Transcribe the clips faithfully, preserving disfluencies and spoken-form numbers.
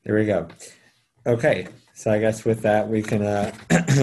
There we go. Okay, so I guess with that we can uh,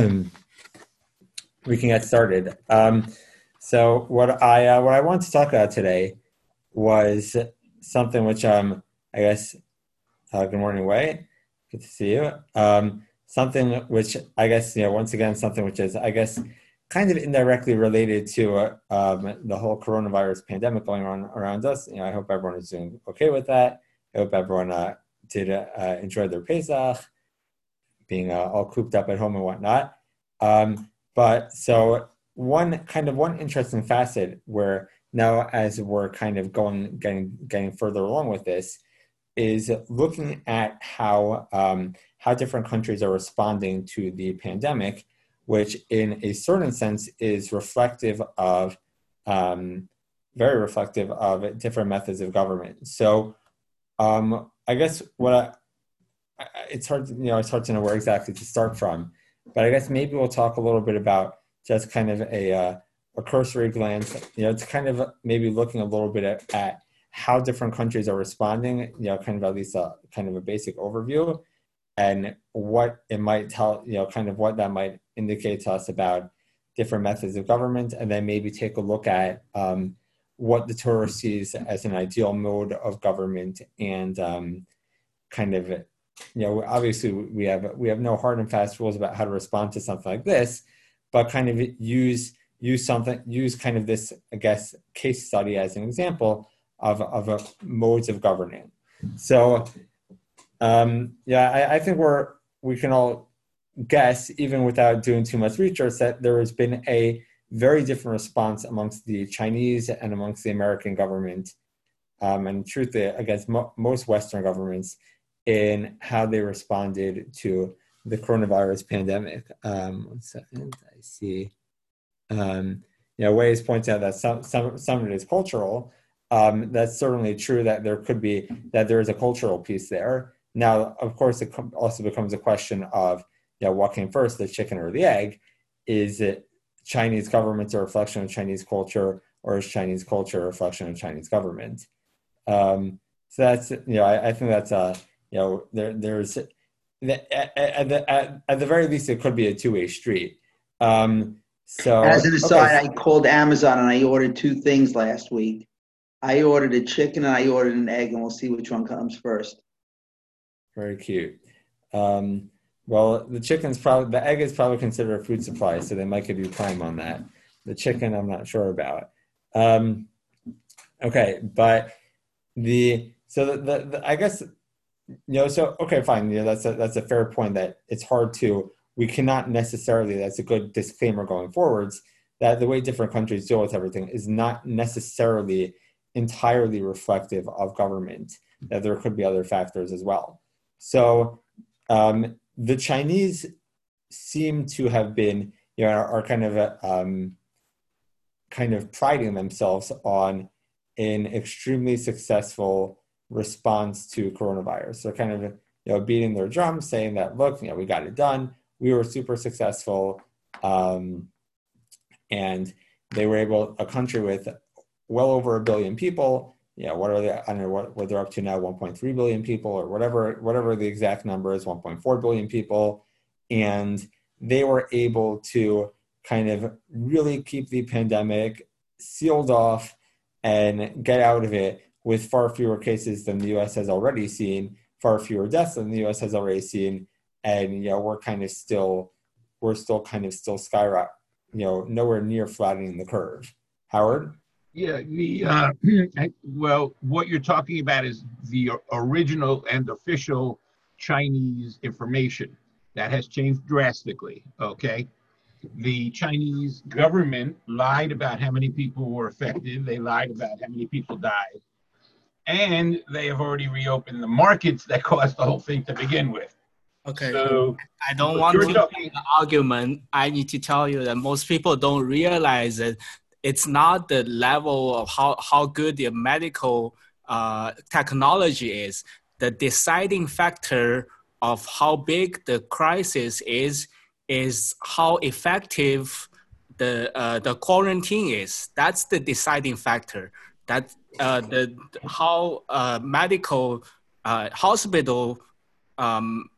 we can get started. Um, so what I uh, what I want to talk about today was something which um I guess uh, good morning, Wei. Good to see you. Um, something which I guess you know once again something which is I guess kind of indirectly related to uh, um, the whole coronavirus pandemic going on around us. You know, I hope everyone is doing okay with that. I hope everyone uh, did uh, enjoy their Pesach, being uh, all cooped up at home and whatnot. Um, but so one kind of one interesting facet where now as we're kind of going getting getting further along with this is looking at how um, how different countries are responding to the pandemic, which in a certain sense is reflective of um, very reflective of different methods of government. So um, I guess what I, it's hard to, you know, it's hard to know where exactly to start from, but I guess maybe we'll talk a little bit about just kind of a, uh, a cursory glance, you know, it's kind of maybe looking a little bit at, at how different countries are responding, you know, kind of at least a kind of a basic overview and what it might tell, you know, kind of what that might indicate to us about different methods of government, and then maybe take a look at um, what the Torah sees as an ideal mode of government and um, kind of, you know, obviously we have we have no hard and fast rules about how to respond to something like this, but kind of use use something use kind of this, I guess, case study as an example of of a modes of governing. So um, yeah, I, I think we're we can all guess, even without doing too much research, that there has been a very different response amongst the Chinese and amongst the American government, um, and truthfully against mo- most Western governments in how they responded to the coronavirus pandemic. Um, one second, I see. Um, you know, Wei is pointing out that some, some, some of it is cultural. Um, that's certainly true that there could be, that there is a cultural piece there. Now, of course, it also becomes a question of, you know, what came first, the chicken or the egg? Is it Chinese government a reflection of Chinese culture, or is Chinese culture a reflection of Chinese government? Um, so that's, you know, I, I think that's a, you know, there, there's, at, at, the, at, at the very least, it could be a two-way street. Um, As so, an okay, aside, I called Amazon and I ordered two things last week. I ordered a chicken and I ordered an egg, and we'll see which one comes first. very cute. Um, well, the chicken's probably, the egg is probably considered a food supply, so they might give you prime on that. The chicken, I'm not sure about. Um, okay, but the, so the, the, the I guess, you know, so okay, fine. You know, that's a that's a fair point that it's hard to we cannot necessarily. That's a good disclaimer going forwards. That the way different countries deal with everything is not necessarily entirely reflective of government. That there could be other factors as well. So um, the Chinese seem to have been, you know, are, are kind of um, kind of priding themselves on an extremely successful response to coronavirus. So kind of, you know, beating their drum, saying that, look, you know, we got it done. We were super successful. Um, and they were able, a country with well over a billion people, you know, what are they, I don't know what, what they're up to now, one point three billion people or whatever, whatever the exact number is, one point four billion people. And they were able to kind of really keep the pandemic sealed off and get out of it with far fewer cases than the U S has already seen, far fewer deaths than the U S has already seen. And, you know, we're kind of still, we're still kind of still skyrocketing, you know, nowhere near flattening the curve. Howard? Yeah, the uh, well, what you're talking about is the original and official Chinese information that has changed drastically. Okay, the Chinese government lied about how many people were affected. They lied about how many people died, and they have already reopened the markets that caused the whole thing to begin with. Okay. So I don't what want you're to talking. make the argument. I need to tell you that most people don't realize that it's not the level of how, how good the medical uh, technology is. The deciding factor of how big the crisis is is how effective the uh, the quarantine is. That's the deciding factor. That uh, the how uh, medical uh, hospital um,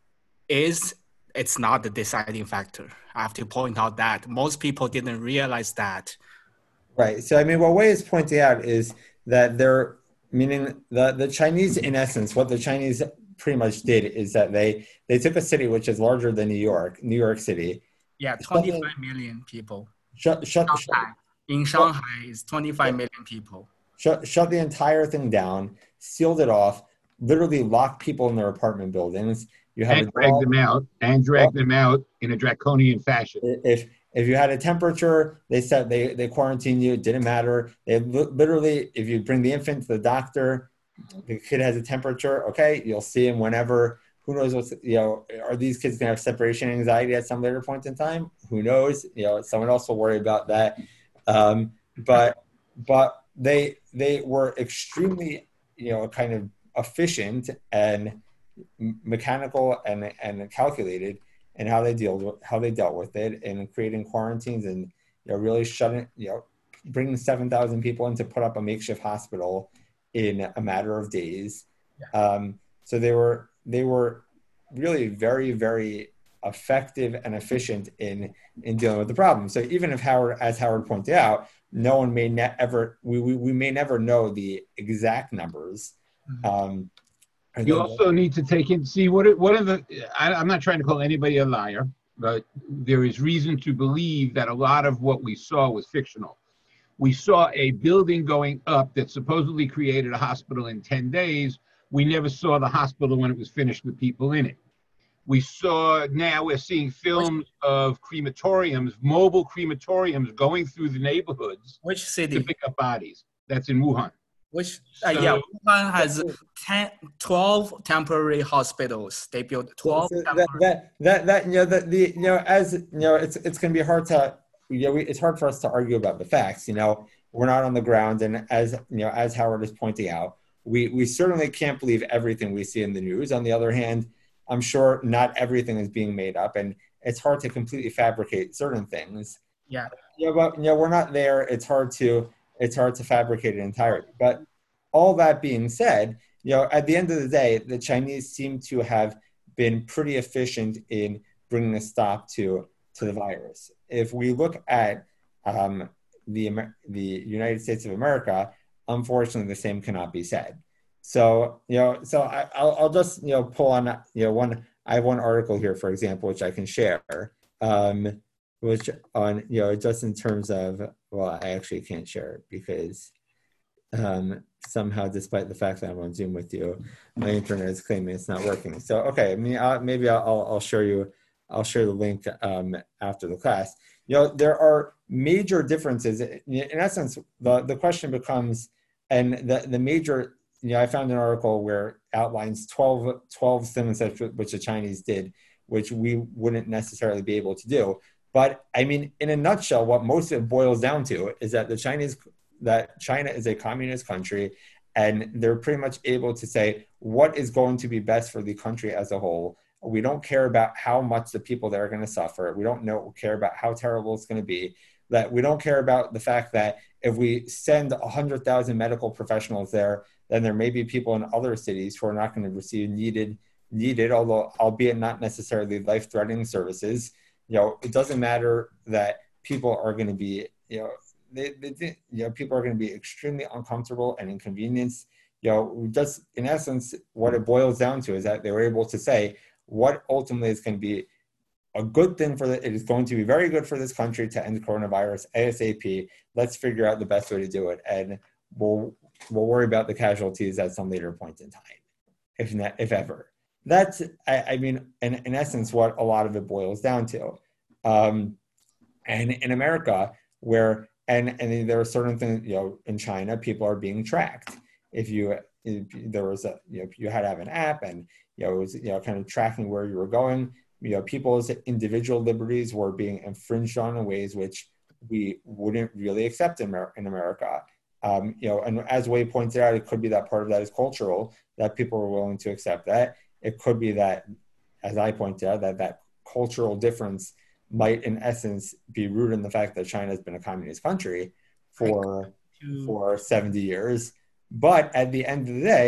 is it's not the deciding factor. I have to point out that most people didn't realize that. Right. So, I mean, what Wei is pointing out is that they're, meaning the, the Chinese, in essence, what the Chinese pretty much did is that they, they took a city which is larger than New York, New York City. Yeah, twenty-five million people. Shut, shut, Shanghai. shut, In Shanghai, is twenty-five million people. Shut, shut the entire thing down, sealed it off, literally locked people in their apartment buildings. You have And a drag dog, them out, and drag them out in a draconian fashion. if if you had a temperature, they said they they quarantined you. It didn't matter. They li- literally, if you bring the infant to the doctor, the kid has a temperature. Okay, you'll see him whenever. Who knows what's, you know, are these kids gonna have separation anxiety at some later point in time? Who knows? You know, someone else will worry about that. Um, but but they they were extremely, you know, kind of efficient and mechanical and and calculated, and how they deal with how they dealt with it, and creating quarantines, and you know, really shutting, you know, bringing seven thousand people in to put up a makeshift hospital in a matter of days. Yeah. Um, so they were they were really very, very effective and efficient in in dealing with the problem. So even if Howard, as Howard pointed out, no one may ne- ever we, we we may never know the exact numbers. Um, You also need to take in, see what, what are the, I, I'm not trying to call anybody a liar, but there is reason to believe that a lot of what we saw was fictional. We saw a building going up that supposedly created a hospital in ten days. We never saw the hospital when it was finished with people in it. We saw, now we're seeing films of crematoriums, mobile crematoriums going through the neighborhoods. Which city? To pick up bodies. That's in Wuhan. Which, uh, so, yeah, Wuhan has ten, twelve temporary hospitals. They built twelve so temporary. That, that, that, that, you know, the, the, you know, as, you know, it's, it's going to be hard to, you know, we, it's hard for us to argue about the facts. You know, we're not on the ground. And as, you know, as Howard is pointing out, we, we certainly can't believe everything we see in the news. On the other hand, I'm sure not everything is being made up, and it's hard to completely fabricate certain things. Yeah. Yeah, but, you know, we're not there. It's hard to, it's hard to fabricate it entirely. But all that being said, you know, at the end of the day, the Chinese seem to have been pretty efficient in bringing a stop to, to the virus. If we look at um, the, the United States of America, unfortunately, the same cannot be said. So, you know, so I, I'll, I'll just, you know, pull on, you know, one, I have one article here, for example, which I can share, um, which on, you know, just in terms of, well, I actually can't share it because um, somehow, despite the fact that I'm on Zoom with you, my internet is claiming it's not working. So, okay, I mean, I'll, maybe I'll, I'll show you, I'll share the link um, after the class. You know, there are major differences. In essence, the, the question becomes, and the, the major, you know, I found an article where it outlines twelve, twelve things that, which the Chinese did, which we wouldn't necessarily be able to do. But I mean, in a nutshell, what most of it boils down to is that the Chinese, that China is a communist country, and they're pretty much able to say what is going to be best for the country as a whole. We don't care about how much the people there are going to suffer. We don't know, care about how terrible it's going to be. That we don't care about the fact that if we send one hundred thousand medical professionals there, then there may be people in other cities who are not going to receive needed, needed, although albeit not necessarily life-threatening services. You know, it doesn't matter that people are going to be, you know, they, they, you know, people are going to be extremely uncomfortable and inconvenienced. You know, just in essence, what it boils down to is that they were able to say what ultimately is going to be a good thing for the, it is going to be very good for this country to end coronavirus ASAP. Let's figure out the best way to do it, and we'll we'll worry about the casualties at some later point in time, if not, if ever. That's, I, I mean, in, in essence, what a lot of it boils down to. Um, and in America, where and and there are certain things, you know, in China, people are being tracked. If you if there was a, you know, you had to have an app, and you know, it was, you know, kind of tracking where you were going. You know, people's individual liberties were being infringed on in ways which we wouldn't really accept in, Amer- in America. Um, you know, and as Wei pointed out, it could be that part of that is cultural, that people are willing to accept that. It could be that, as I pointed out, that that cultural difference might, in essence, be rooted in the fact that China has been a communist country for for seventy years. But at the end of the day,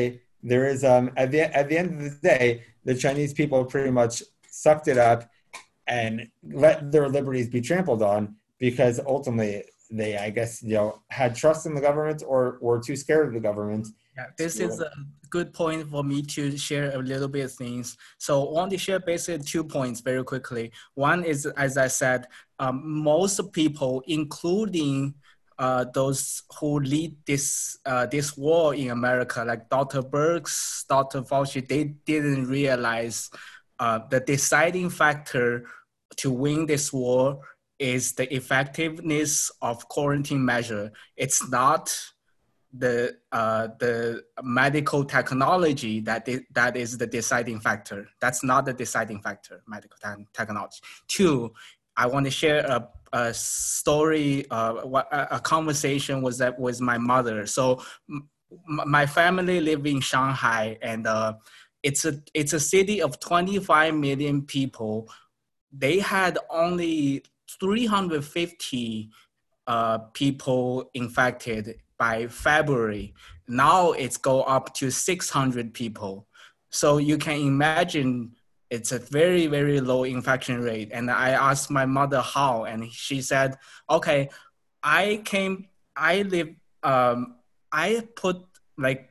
there is um, at the at the end of the day, the Chinese people pretty much sucked it up and let their liberties be trampled on because ultimately they, I guess, you know, had trust in the government or were too scared of the government. Yeah, this is a good point for me to share a little bit of things. So I want to share basically two points very quickly. One is, as I said, um, most people, including uh, those who lead this uh, this war in America, like Doctor Birx, Doctor Fauci, they didn't realize uh, the deciding factor to win this war is the effectiveness of quarantine measure. It's not the uh, the medical technology that is, that is the deciding factor. That's not the deciding factor, medical te- technology. Two, I want to share a, a story, uh, a, a conversation with that with my mother. So m- my family live in Shanghai, and uh, it's a it's a city of twenty-five million people. They had only three hundred fifty uh, people infected by February. Now it's go up to six hundred people. So you can imagine it's a very, very low infection rate. And I asked my mother how, and she said, okay, I came, I live, um, I put like,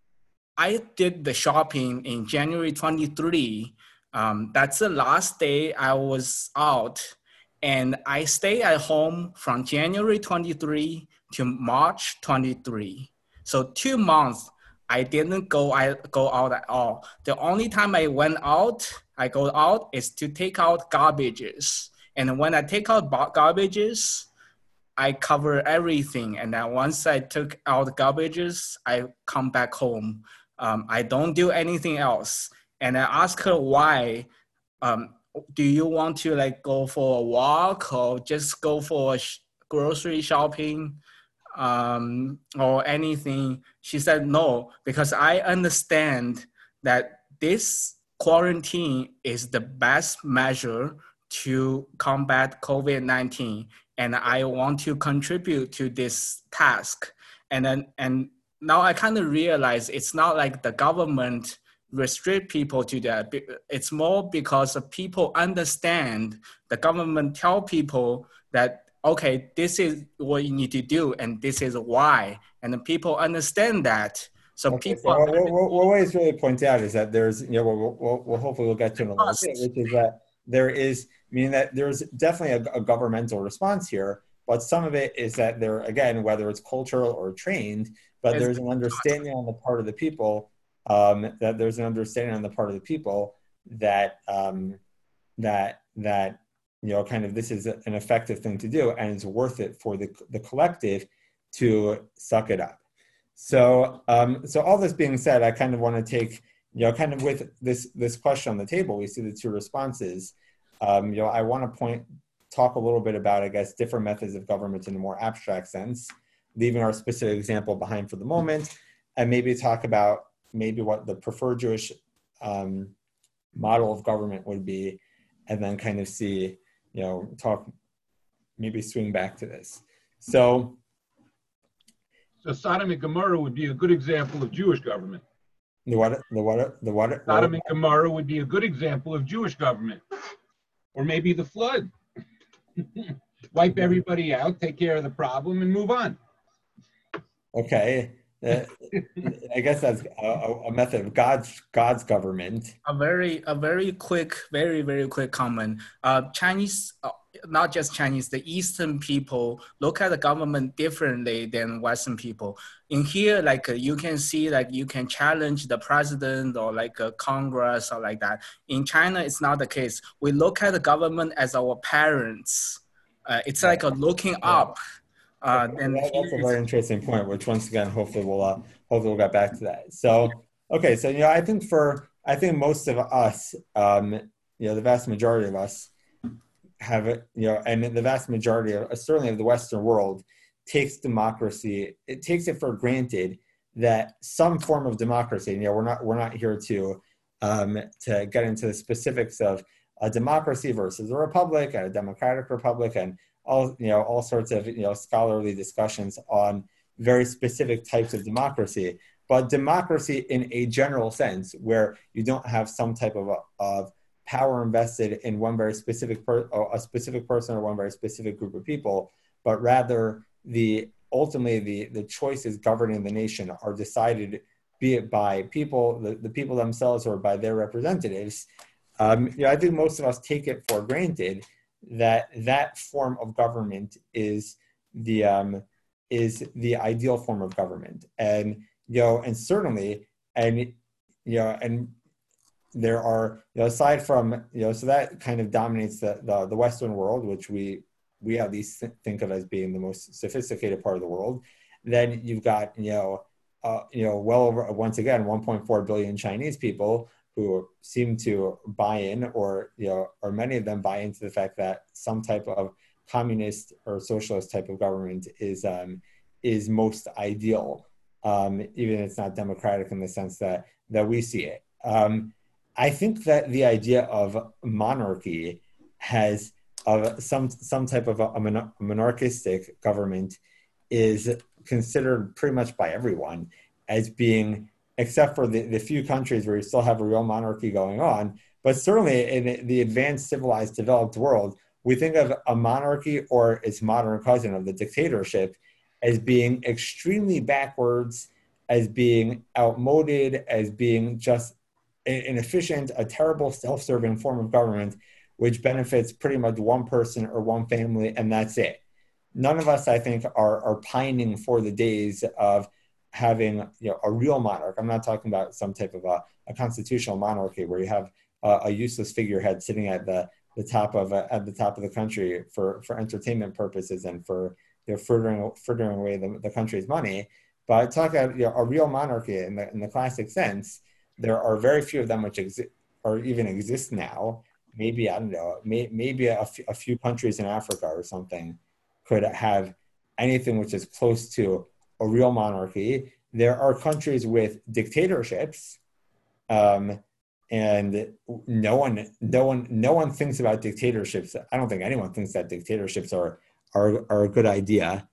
I did the shopping in January twenty-third. Um, that's the last day I was out. And I stay at home from January twenty-third to March twenty-third. So two months, I didn't go, I go out at all. The only time I went out, I go out is to take out garbages. And when I take out garbages, I cover everything. And then once I took out garbages, I come back home. Um, I don't do anything else. And I ask her why. Um, do you want to like go for a walk or just go for sh- grocery shopping um, or anything? She said no, because I understand that this quarantine is the best measure to combat COVID nineteen. And I want to contribute to this task. And then, and now I kind of realize it's not like the government restrict people to that. It's more because people understand the government tell people that, okay, this is what you need to do and this is why. And the people understand that. So okay, people. so what, what, what always really point out is that there's, you know, we'll, we'll, we'll hopefully we'll get to in a little bit, which is that there is, meaning that there's definitely a, a governmental response here, but some of it is that there, again, whether it's cultural or trained, but there's an understanding on the part of the people, um, that there's an understanding on the part of the people that, um, that, that, you know, kind of this is an effective thing to do and it's worth it for the, the collective to suck it up. So, um, so all this being said, I kind of want to take, you know, kind of with this, this question on the table, we see the two responses. Um, you know, I want to point, talk a little bit about, I guess, different methods of government in a more abstract sense, leaving our specific example behind for the moment, and maybe talk about maybe what the preferred Jewish um, model of government would be, and then kind of see, you know, talk, maybe swing back to this. So, So Sodom and Gomorrah would be a good example of Jewish government. The what? The what? The what? Sodom and Gomorrah would be a good example of Jewish government. Or maybe the flood. Wipe everybody out, take care of the problem, and move on. Okay. Uh, I guess that's a, a method of God's God's government. A very a very quick, very very quick comment. Uh, Chinese, uh, not just Chinese, the Eastern people look at the government differently than Western people. In here, like uh, you can see, like you can challenge the president or like a Congress or like that. In China, it's not the case. We look at the government as our parents. Uh, it's Right. like a looking up. Uh, okay, and that, that's a very interesting point, which once again, hopefully we'll uh, hopefully we'll get back to that. So, okay, so you know, I think for I think most of us, um, you know, the vast majority of us have it, you know, and the vast majority of certainly of the Western world takes democracy. It takes it for granted that some form of democracy. You know, we're not we're not here to um, to get into the specifics of a democracy versus a republic, and a democratic republic, and all, you know, all sorts of, you know, scholarly discussions on very specific types of democracy. but democracy in a general sense, where you don't have some type of, of power invested in one very specific per, or a specific person or one very specific group of people, but rather the ultimately the, the choices governing the nation are decided, be it by people, the, the people themselves or by their representatives. Um, you know, I think most of us take it for granted that that form of government is the um, is the ideal form of government, and you know, and certainly, and you know, and there are, you know, aside from, you know, so that kind of dominates the the, the Western world, which we we at least think of as being the most sophisticated part of the world. Then you've got, you know, uh, you know, well over, once again, one point four billion Chinese people who seem to buy in, or, you know, or many of them buy into the fact that some type of communist or socialist type of government is um, is most ideal, um, even if it's not democratic in the sense that that we see it. Um, I think that the idea of monarchy has of some some type of a, a monarchistic government is considered pretty much by everyone as being, except for the, the few countries where you still have a real monarchy going on, but certainly in the advanced, civilized, developed world, we think of a monarchy or its modern cousin of the dictatorship as being extremely backwards, as being outmoded, as being just inefficient, a terrible self-serving form of government, which benefits pretty much one person or one family, and that's it. None of us, I think, are, are pining for the days of having, you know, a real monarch. I'm not talking about some type of a, a constitutional monarchy where you have a, a useless figurehead sitting at the, the top of a, at the top of the country for, for entertainment purposes and for, you know, furthering furthering away the, the country's money. But talk about, you know, a real monarchy in the in the classic sense. There are very few of them which exist or even exist now. Maybe, I don't know, may, maybe a, f- a few countries in Africa or something could have anything which is close to a real monarchy. There are countries with dictatorships, um, and no one, no one, no one thinks about dictatorships. I don't think anyone thinks that dictatorships are are, are a good idea.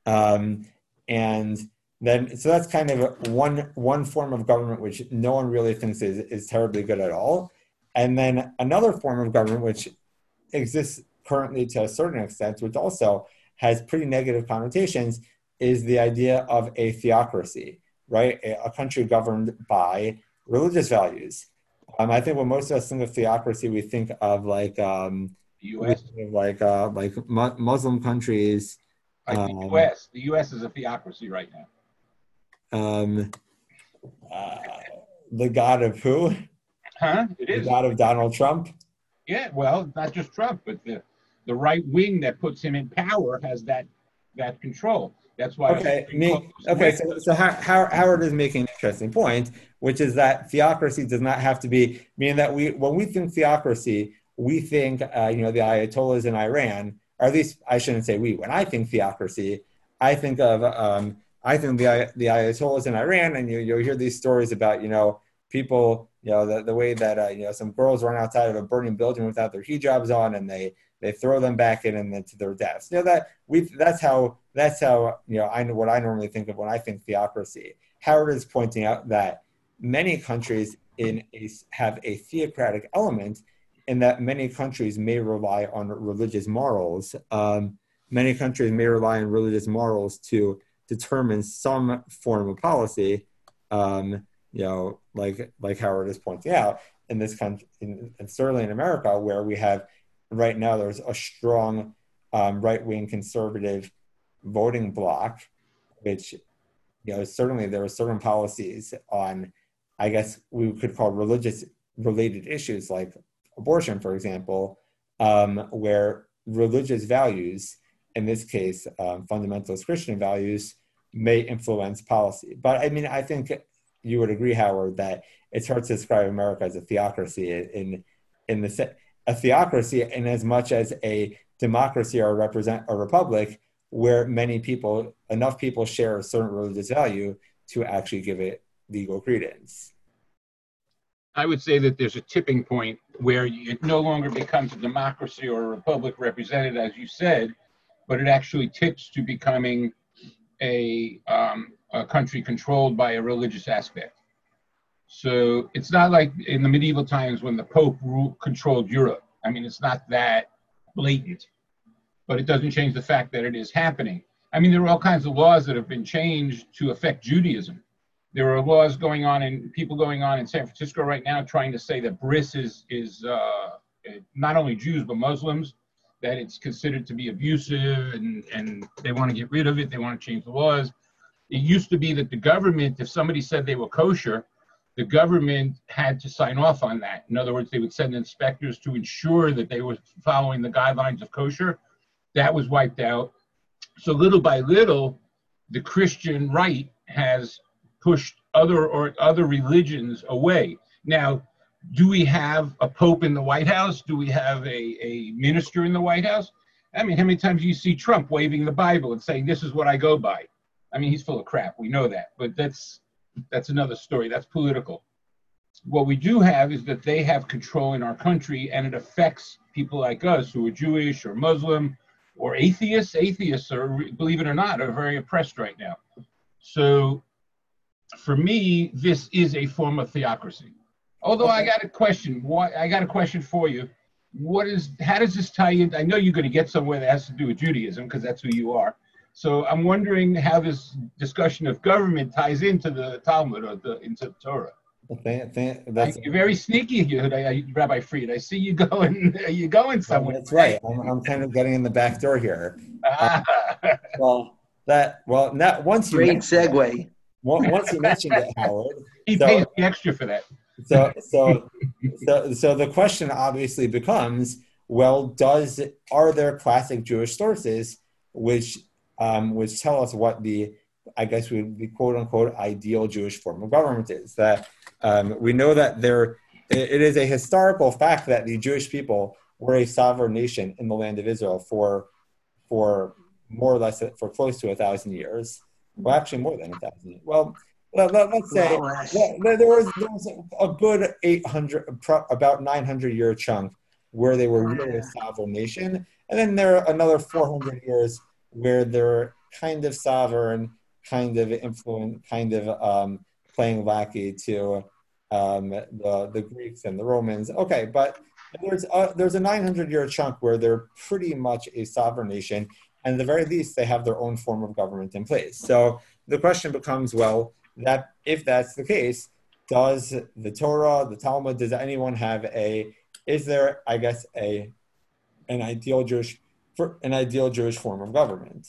Um, and then, so that's kind of one one form of government which no one really thinks is, is terribly good at all. And then another form of government which exists currently to a certain extent, which also has pretty negative connotations, is the idea of a theocracy, right? A, a country governed by religious values. Um, I think when most of us think of theocracy, we think of like um, the U S, of like uh, like mu- Muslim countries. Like the um, U S. The U S is a theocracy right now. Um, uh, the God of who? Huh? It The is. God of Donald Trump? Yeah, well, not just Trump, but the, the right wing that puts him in power has that that control. That's why. Okay, me, okay. So, so How- How- Howard is making an interesting point, which is that theocracy does not have to be, meaning that we, when we think theocracy, we think, uh, you know, the Ayatollahs in Iran, or at least I shouldn't say we. When I think theocracy, I think of, um, I think the the Ayatollahs in Iran, and you you'll hear these stories about, you know, people, you know, the, the way that uh, you know, some girls run outside of a burning building without their hijabs on, and they they throw them back in and then to their deaths. You know, that we that's how that's how you know I know what I normally think of when I think theocracy. Howard is pointing out that many countries in a, have a theocratic element, in that many countries may rely on religious morals. Um, many countries may rely on religious morals to determine some form of policy. Um, you know, like like Howard is pointing out, in this country, in, and certainly in America, where we have right now, there's a strong um, right-wing conservative voting bloc, which, you know, certainly there are certain policies on, I guess we could call religious related issues like abortion, for example, um, where religious values, in this case, um, fundamentalist Christian values, may influence policy. But I mean, I think you would agree, Howard, that it's hard to describe America as a theocracy in in the a theocracy in as much as a democracy or represent a republic where many people, enough people share a certain religious value to actually give it legal credence. I would say that there's a tipping point where it no longer becomes a democracy or a republic represented, as you said, but it actually tips to becoming a, um, a country controlled by a religious aspect. So it's not like in the medieval times when the Pope ruled, controlled Europe. I mean, it's not that blatant, but it doesn't change the fact that it is happening. I mean, there are all kinds of laws that have been changed to affect Judaism. There are laws going on and people going on in San Francisco right now trying to say that bris is, is uh, not only Jews, but Muslims, that it's considered to be abusive and, and they want to get rid of it. They want to change the laws. It used to be that the government, if somebody said they were kosher, the government had to sign off on that. In other words, they would send inspectors to ensure that they were following the guidelines of kosher. That was wiped out. So little by little, the Christian right has pushed other or other religions away. Now, do we have a pope in the White House? Do we have a, a minister in the White House? I mean, how many times do you see Trump waving the Bible and saying, this is what I go by? I mean, he's full of crap. We know that, but that's that's another story. That's political. What we do have is that they have control in our country, and it affects people like us who are Jewish or Muslim or atheists. Atheists are, believe it or not, are very oppressed right now. So for me, this is a form of theocracy. Although I got a question. What I got a question for you. What is? How does this tie in? I know you're going to get somewhere that has to do with Judaism because that's who you are. So I'm wondering how this discussion of government ties into the Talmud or the into the Torah. Okay, I think that's You're very sneaky here, Rabbi Fried. I see you going. You going somewhere? That's right. I'm, I'm kind of getting in the back door here. Ah. Uh, well, that well, not once you Great mentioned segue. It, once you mentioned it, Howard. He so, pays me extra for that. So, so, so, so the question obviously becomes: well, does are there classic Jewish sources which um, which tell us what the I guess would be quote unquote ideal Jewish form of government is? That um, we know that there it is a historical fact that the Jewish people were a sovereign nation in the land of Israel for for more or less for close to a thousand years. Well, actually more than a thousand. Well, let, let, let's say let, there was there was a good eight hundred, about nine hundred year chunk where they were really a sovereign nation, and then there are another four hundred years where they're kind of sovereign, kind of influent, kind of um, playing lackey to um, the the Greeks and the Romans. Okay, but there's a, there's a nine hundred year chunk where they're pretty much a sovereign nation, and at the very least they have their own form of government in place. So the question becomes, well, that if that's the case, does the Torah, the Talmud, does anyone have a, is there, I guess, a an ideal Jewish for an ideal Jewish form of government?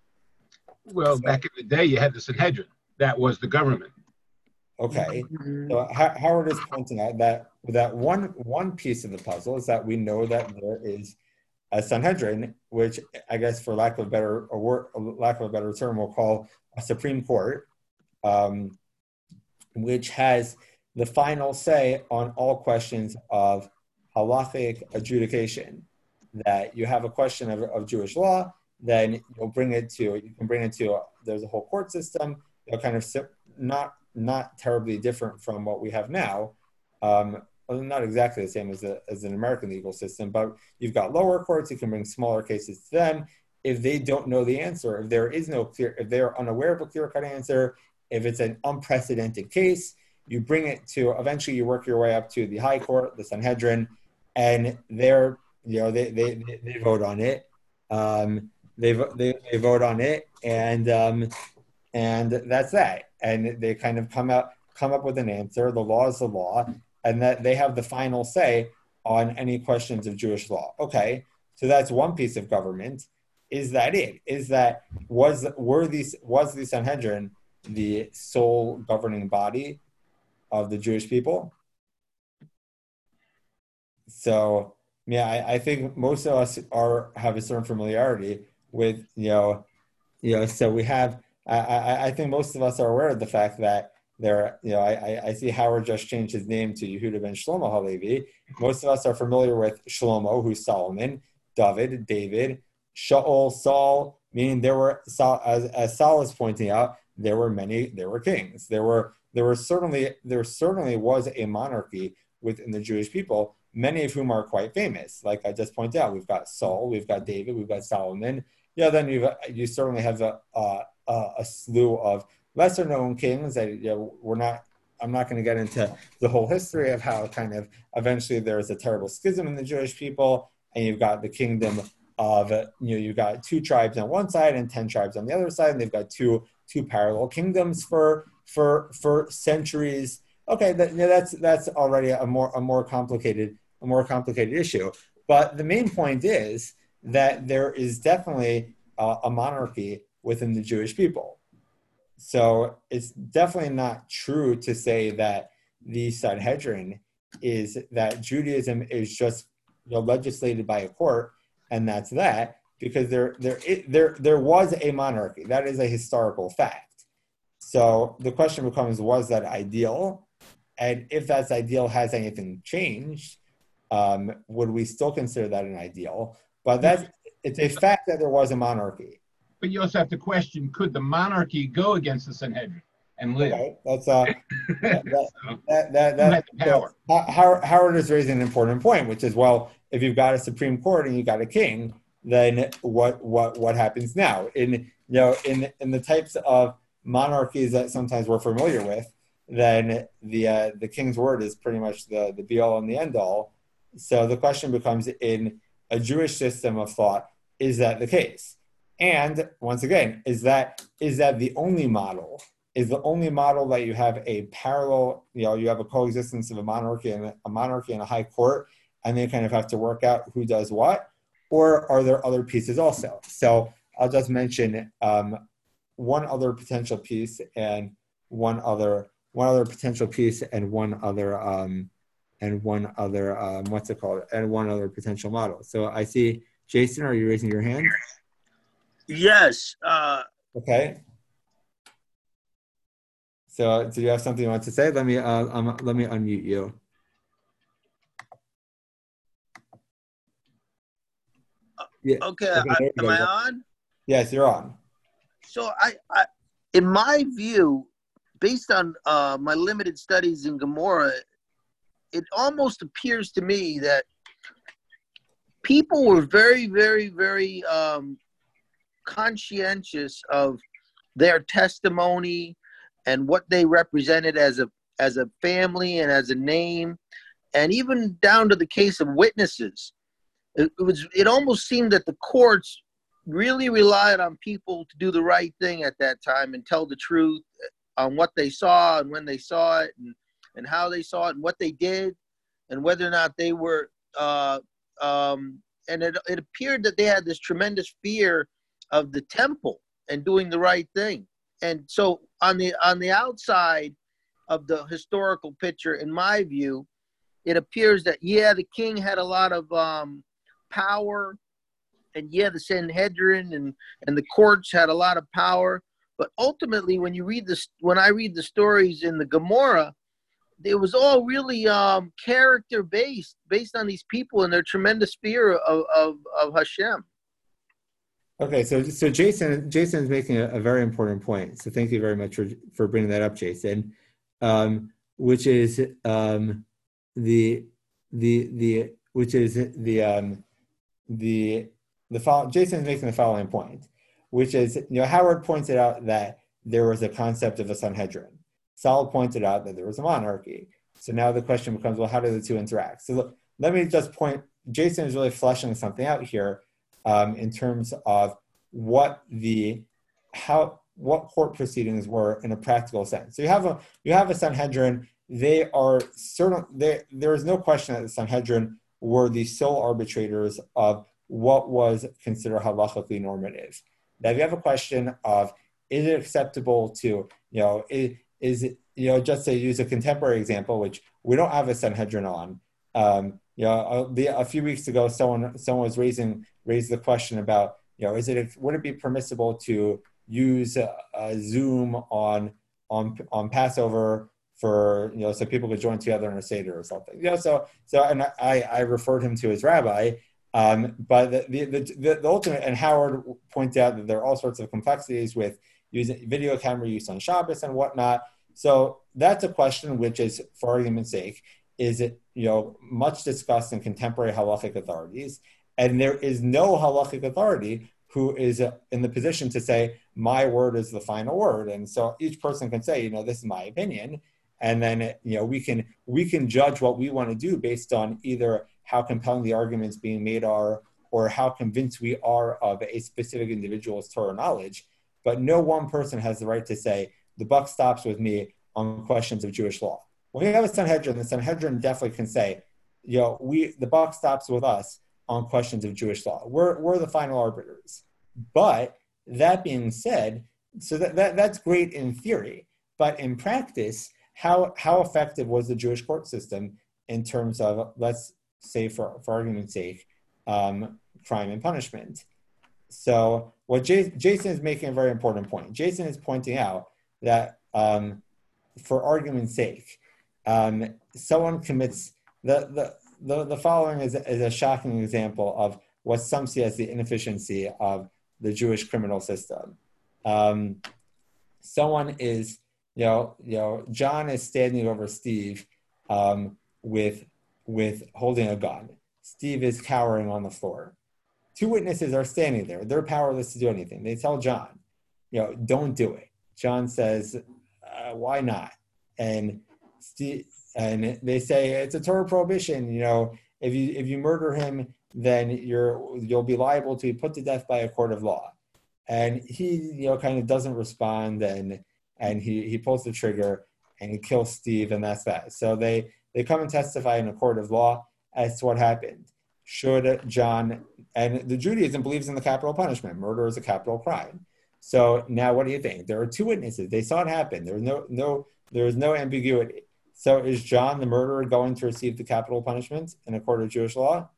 Well, back in the day, you had the Sanhedrin. That was the government. Okay. So Howard is pointing out that that one one piece of the puzzle is that we know that there is a Sanhedrin, which I guess, for lack of a better a word, lack of a better term, we'll call a Supreme Court, um, which has the final say on all questions of halachic adjudication. That you have a question of, of Jewish law, then you'll bring it to, you can bring it to, there's a whole court system, they're kind of not, not terribly different from what we have now. Um, well, not exactly the same as, a, as an American legal system, but you've got lower courts, you can bring smaller cases to them. If they don't know the answer, if there is no clear, if they're unaware of a clear-cut answer, if it's an unprecedented case, you bring it to, eventually you work your way up to the high court, the Sanhedrin, and they're, you know, they, they, they vote on it. Um, they, they, they vote on it, and um, and that's that. And they kind of come up come up with an answer. The law is the law, and that they have the final say on any questions of Jewish law. Okay, so that's one piece of government. Is that it? Is that was were these was the Sanhedrin the sole governing body of the Jewish people? So yeah, I, I think most of us are have a certain familiarity with, you know, you know. So we have. I, I, I think most of us are aware of the fact that there. You know, I, I see Howard just changed his name to Yehuda ben Shlomo Halevi. Most of us are familiar with Shlomo, who's Solomon, David, David, Shaul, Saul. Meaning there were, as as Saul is pointing out, there were many. There were kings. There were there were certainly there certainly was a monarchy within the Jewish people, many of whom are quite famous. Like I just pointed out, we've got Saul, we've got David, we've got Solomon. Yeah, then you you certainly have a, uh, uh, a slew of lesser known kings that, you know, we're not, I'm not going to get into the whole history of how kind of eventually there was a terrible schism in the Jewish people, and you've got the kingdom of, you know, you've got two tribes on one side and ten tribes on the other side, and they've got two two parallel kingdoms for for for centuries. Okay, that, you know, that's that's already a more a more complicated a more complicated issue. But the main point is that there is definitely uh, a monarchy within the Jewish people. So it's definitely not true to say that the Sanhedrin is that Judaism is just, you know, legislated by a court, and that's that, because there there there there was a monarchy. That is a historical fact. So the question becomes, was that ideal? And if that's ideal, has anything changed? Um, would we still consider that an ideal? But that's, it's a fact that there was a monarchy. But you also have to question, could the monarchy go against the Sanhedrin and live? Okay, that's uh, that, that, So, that, that, who had the power? so, Howard, Howard is raising an important point, which is, well, if you've got a Supreme Court and you've got a king, then what what what happens now? In, you know, in in the types of monarchies that sometimes we're familiar with, then the uh, the king's word is pretty much the the be all and the end all. So the question becomes, in a Jewish system of thought, is that the case? And once again, is that is that the only model? Is the only model that you have a parallel, you know, you have a coexistence of a monarchy and a monarchy and a high court, and they kind of have to work out who does what? Or are there other pieces also? So I'll just mention um, one other potential piece and one other one other potential piece and one other um, and one other um, what's it called? And one other potential model. So I see, Jason, are you raising your hand? Yes. Uh, okay. So do you have something you want to say? Let me uh, um, let me unmute you. Yeah. Okay. okay I, am I on? Yes, you're on. So I, I in my view, based on uh, my limited studies in Gomorrah, it almost appears to me that people were very, very, very um, conscientious of their testimony and what they represented as a as a family and as a name, and even down to the case of witnesses. It, it was it almost seemed that the courts really relied on people to do the right thing at that time and tell the truth on what they saw and when they saw it, and, and how they saw it and what they did, and whether or not they were uh, um, and it, it appeared that they had this tremendous fear of the temple and doing the right thing. And so on the on the outside of the historical picture, in my view, it appears that, yeah, the king had a lot of um, power, and yeah, the Sanhedrin and, and the courts had a lot of power. But ultimately, when you read this, when I read the stories in the Gomorrah, it was all really um, character based, based on these people and their tremendous fear of of, of Hashem. Okay, so so Jason Jason is making a, a very important point. So thank you very much for for bringing that up, Jason. Um, which is um, the the the which is the um, the the follow, Jason is making the following point, which is, you know, Howard pointed out that there was a concept of a Sanhedrin. Saul pointed out that there was a monarchy. So now the question becomes, well, how do the two interact? So look, let me just point. Jason is really fleshing something out here. Um, in terms of what the how what court proceedings were in a practical sense. So you have a you have a Sanhedrin. They are certain. They, there is no question that the Sanhedrin were the sole arbitrators of what was considered halachically normative. Now, if you have a question of, is it acceptable to, you know, is, is it, you know, just to use a contemporary example, which we don't have a Sanhedrin on. Um, you know, a, a few weeks ago, someone someone was raising raised the question about, you know, is it would it be permissible to use a, a Zoom on on on Passover for, you know, so people could join together in a seder or something, you know? So so and I I referred him to his rabbi, um, but the the, the the ultimate, and Howard pointed out that there are all sorts of complexities with using video camera use on Shabbos and whatnot. So that's a question which is, for argument's sake, is it, you know, much discussed in contemporary halachic authorities, and there is no halachic authority who is uh, in the position to say, my word is the final word. And so each person can say, you know, this is my opinion. And then, you know, we can we can judge what we want to do based on either how compelling the arguments being made are, or how convinced we are of a specific individual's Torah knowledge. But no one person has the right to say, the buck stops with me on questions of Jewish law. When we have a Sanhedrin, the Sanhedrin definitely can say, you know, we the buck stops with us on questions of Jewish law. We're we're the final arbiters. But that being said, so that, that that's great in theory, but in practice, how how effective was the Jewish court system in terms of, let's say for, for argument's sake, um, crime and punishment? So what J- Jason is making a very important point. Jason is pointing out that um, for argument's sake, um, someone commits, the, the, the, the following is, is a shocking example of what some see as the inefficiency of the Jewish criminal system. Um, someone is, you know, you know, John is standing over Steve um, with, with holding a gun. Steve is cowering on the floor. Two witnesses are standing there. They're powerless to do anything. They tell John, you know, don't do it. John says, uh, why not? And Steve, and they say it's a Torah prohibition. You know, if you if you murder him, then you're you'll be liable to be put to death by a court of law. And he, you know, kind of doesn't respond, and and he he pulls the trigger and he kills Steve, and that's that. So they they come and testify in a court of law as to what happened. Should John, and the Judaism believes in the capital punishment. Murder is a capital crime. So now what do you think? There are two witnesses. They saw it happen. There was no, no, there was no ambiguity. So is John, the murderer, going to receive the capital punishment in a court of Jewish law?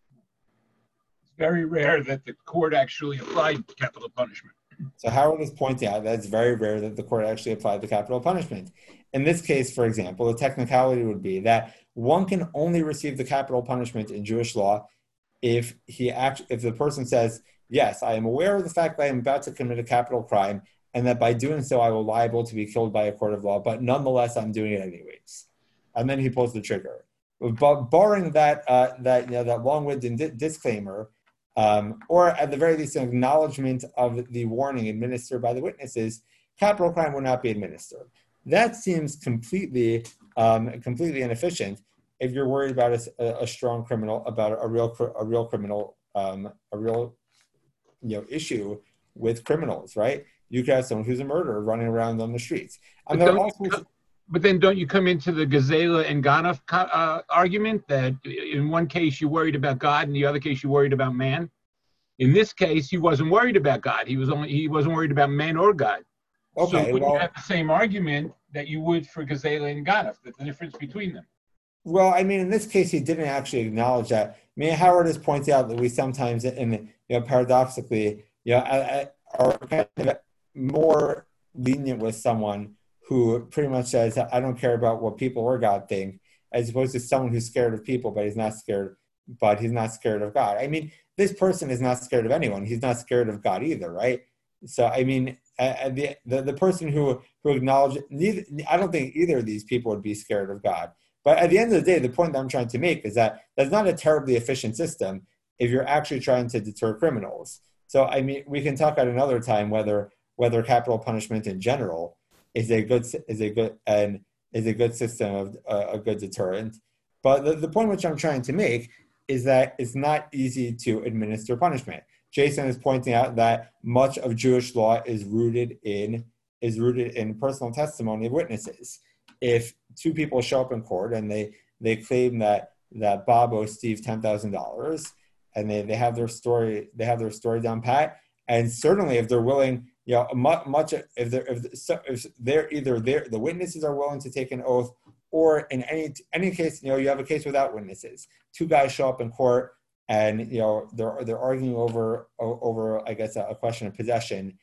It's very rare that the court actually applied capital punishment. So Howard is pointing out that it's very rare that the court actually applied the capital punishment. In this case, for example, the technicality would be that one can only receive the capital punishment in Jewish law if he act, if the person says, yes, I am aware of the fact that I am about to commit a capital crime, and that by doing so I will be liable to be killed by a court of law, but nonetheless I'm doing it anyways. And then he pulls the trigger. But barring that uh, that you know that long-winded di- disclaimer, um, or at the very least an acknowledgement of the warning administered by the witnesses, capital crime will not be administered. That seems completely um, completely inefficient if you're worried about a, a strong criminal, about a real a real criminal, um, a real you know issue with criminals, right? You could have someone who's a murderer running around on the streets. And there are also, but then don't you come into the Gazela and Ganoff uh, argument that in one case you worried about God, in the other case you worried about man? In this case, he wasn't worried about God. He was only he wasn't worried about man or God. Okay, so would well, you have the same argument that you would for Gazela and Ganoff? That's the difference between them. Well, I mean, in this case, he didn't actually acknowledge that. I mean, Howard has pointed out that we sometimes, in you know, paradoxically, you know, are kind of more lenient with someone who pretty much says, I don't care about what people or God think, as opposed to someone who's scared of people, but he's not scared, but he's not scared of God. I mean, this person is not scared of anyone. He's not scared of God either, right? So, I mean, uh, the, the the person who who acknowledged, neither, I don't think either of these people would be scared of God. But at the end of the day, the point that I'm trying to make is that that's not a terribly efficient system if you're actually trying to deter criminals. So, I mean, we can talk at another time whether whether capital punishment in general is a good is a good and is a good system of uh, a good deterrent. But the, the point which I'm trying to make is that it's not easy to administer punishment. Jason is pointing out that much of Jewish law is rooted in is rooted in personal testimony of witnesses. If two people show up in court and they they claim that that Bob owes Steve ten thousand dollars, and they, they have their story they have their story down pat, and certainly if they're willing, you know, much if they're if, if they're either they're, the witnesses are willing to take an oath, or in any any case, you know, you have a case without witnesses. Two guys show up in court, and you know they're they're arguing over over I guess a, a question of possession,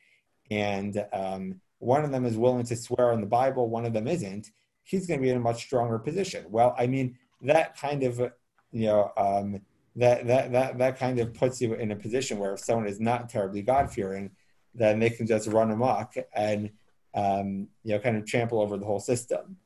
and um, one of them is willing to swear on the Bible, one of them isn't. He's going to be in a much stronger position. Well, I mean, that kind of, you know, um, that, that, that, that kind of puts you in a position where if someone is not terribly God-fearing, then they can just run amok and, um, you know, kind of trample over the whole system.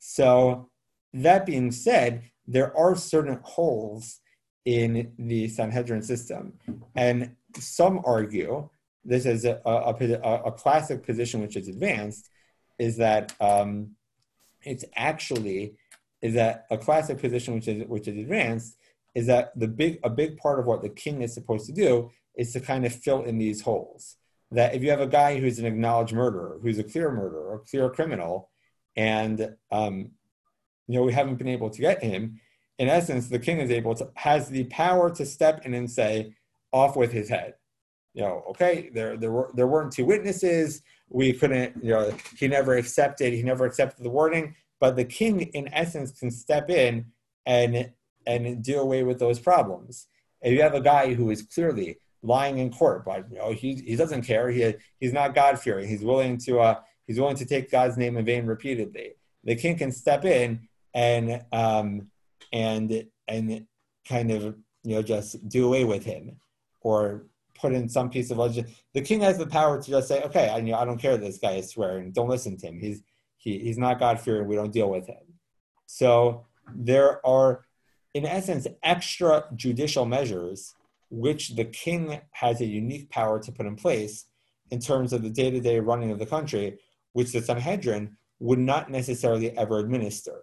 So that being said, there are certain holes in the Sanhedrin system. And some argue, this is a, a, a, a classic position which is advanced, is that um, it's actually, is that a classic position which is which is advanced, is that the big a big part of what the king is supposed to do is to kind of fill in these holes. That if you have a guy who's an acknowledged murderer, who's a clear murderer, a clear criminal, and um, you know we haven't been able to get him, in essence, the king is able to has the power to step in and say, off with his head. You know, okay, there there were there weren't two witnesses. We couldn't, you know, he never accepted, he never accepted the warning. But the king, in essence, can step in and and do away with those problems. If you have a guy who is clearly lying in court, but you know he he doesn't care. He he's not God fearing. He's willing to uh he's willing to take God's name in vain repeatedly. The king can step in and um and and kind of you know just do away with him, or put in some piece of legislation. The king has the power to just say, okay, I, you know, I don't care that this guy is swearing. Don't listen to him. He's he, he's not God-fearing. We don't deal with him. So there are, in essence, extra judicial measures which the king has a unique power to put in place in terms of the day-to-day running of the country, which the Sanhedrin would not necessarily ever administer.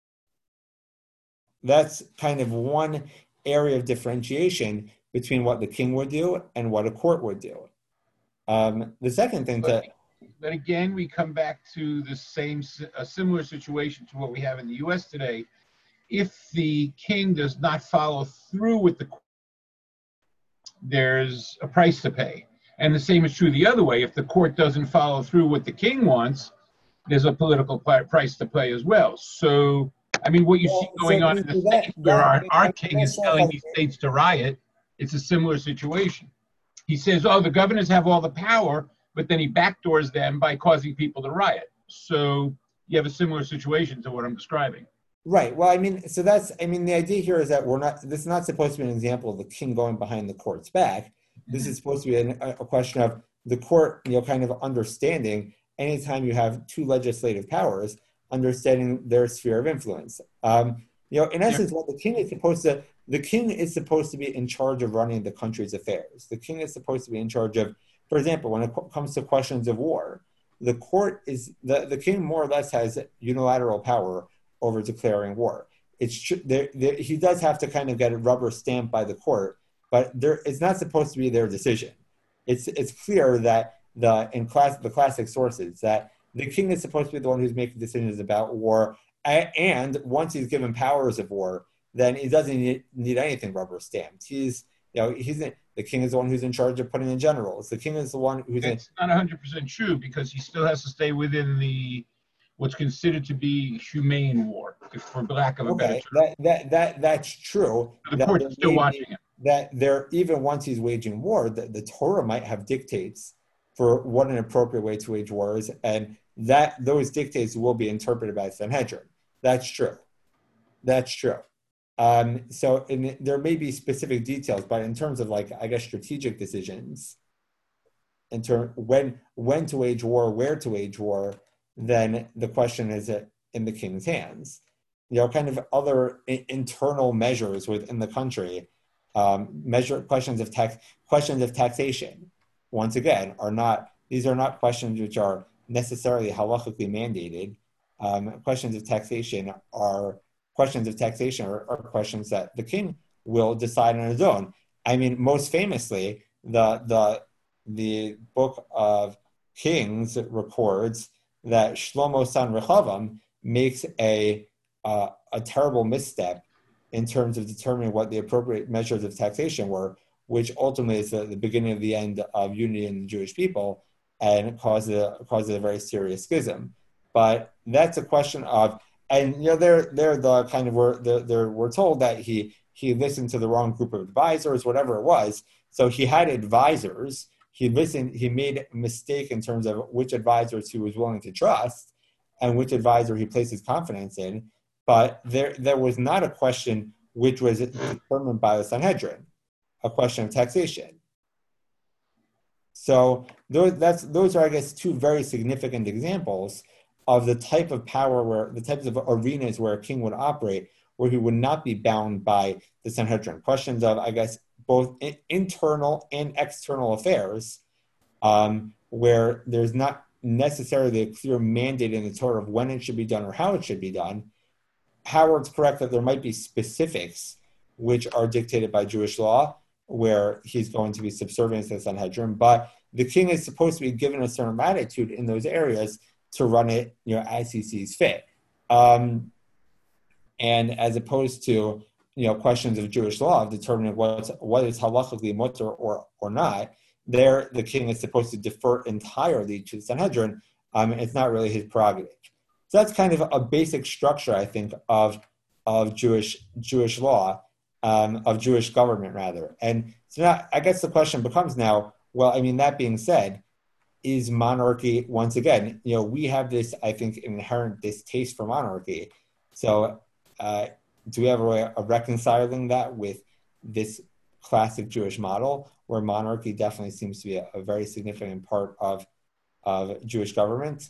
That's kind of one area of differentiation between what the king would do and what a court would do. Um, the second thing but, to... But again, we come back to the same, a similar situation to what we have in the U S today. If the king does not follow through with the, there's a price to pay. And the same is true the other way. If the court doesn't follow through what the king wants, there's a political price to pay as well. So, I mean, what you well, see going so on in the that, states where our, that, our that, king is telling these states to riot, it's a similar situation. He says, oh, the governors have all the power, but then he backdoors them by causing people to riot. So you have a similar situation to what I'm describing. Right. Well, I mean, so that's, I mean, the idea here is that we're not, this is not supposed to be an example of the king going behind the court's back. This mm-hmm. is supposed to be an, a question of the court, you know, kind of understanding anytime you have two legislative powers, understanding their sphere of influence. Um, you know, in essence, yeah. what the king is supposed to, the king is supposed to be in charge of running the country's affairs. The king is supposed to be in charge of, for example, when it comes to questions of war, the court is, the, the king more or less has unilateral power over declaring war. It's there, there, he does have to kind of get a rubber stamp by the court, but there, it's not supposed to be their decision. It's it's clear that the in class the classic sources that the king is supposed to be the one who's making decisions about war, and once he's given powers of war, then he doesn't need, need anything rubber stamped. He's you know he's the king is the one who's in charge of putting in generals. The king is the one who's. It's in, not one hundred percent true because he still has to stay within the what's considered to be humane war, for lack of a okay, better term. That, that, that, that's true. The that court's still maybe, watching him. That there, even once he's waging war, the, the Torah might have dictates for what an appropriate way to wage war is, and that those dictates will be interpreted by the Sanhedrin. That's true. That's true. Um, so in, there may be specific details, but in terms of like, I guess, strategic decisions, in term when when to wage war, where to wage war, then the question is in the king's hands. You know, kind of other I- internal measures within the country, um, measure questions of tax, questions of taxation. Once again, are not these are not questions which are necessarily halachically mandated. Um, questions of taxation are questions of taxation are, are questions that the king will decide on his own. I mean, most famously, the the the book of Kings records that Shlomo son Rechavam makes a uh, a terrible misstep in terms of determining what the appropriate measures of taxation were, which ultimately is the, the beginning of the end of unity in the Jewish people and causes a, causes a very serious schism. But that's a question of, and you know, they're they're the kind of we're they're, they're we're told that he he listened to the wrong group of advisors, whatever it was. So he had advisors. He listened, he made a mistake in terms of which advisors he was willing to trust and which advisor he placed his confidence in. But there, there was not a question which was determined by the Sanhedrin, a question of taxation. So those, that's, those are, I guess, two very significant examples of the type of power where, the types of arenas where a king would operate, where he would not be bound by the Sanhedrin. Questions of, I guess, both in, internal and external affairs, um, where there's not necessarily a clear mandate in the Torah of when it should be done or how it should be done. Howard's correct that there might be specifics which are dictated by Jewish law, where he's going to be subservient to the Sanhedrin, but the king is supposed to be given a certain latitude in those areas to run it, you know, as he sees fit. Um, and as opposed to, you know, questions of Jewish law of determining what's, what is halachically mutter or, or not, there the king is supposed to defer entirely to the Sanhedrin. Um, it's not really his prerogative. So that's kind of a basic structure, I think, of of Jewish Jewish law, um, of Jewish government, rather. And so now, I guess the question becomes now, well, I mean, that being said, is monarchy, once again, you know, we have this, I think, inherent distaste for monarchy. So uh, do we have a way of reconciling that with this classic Jewish model, where monarchy definitely seems to be a, a very significant part of, of Jewish government?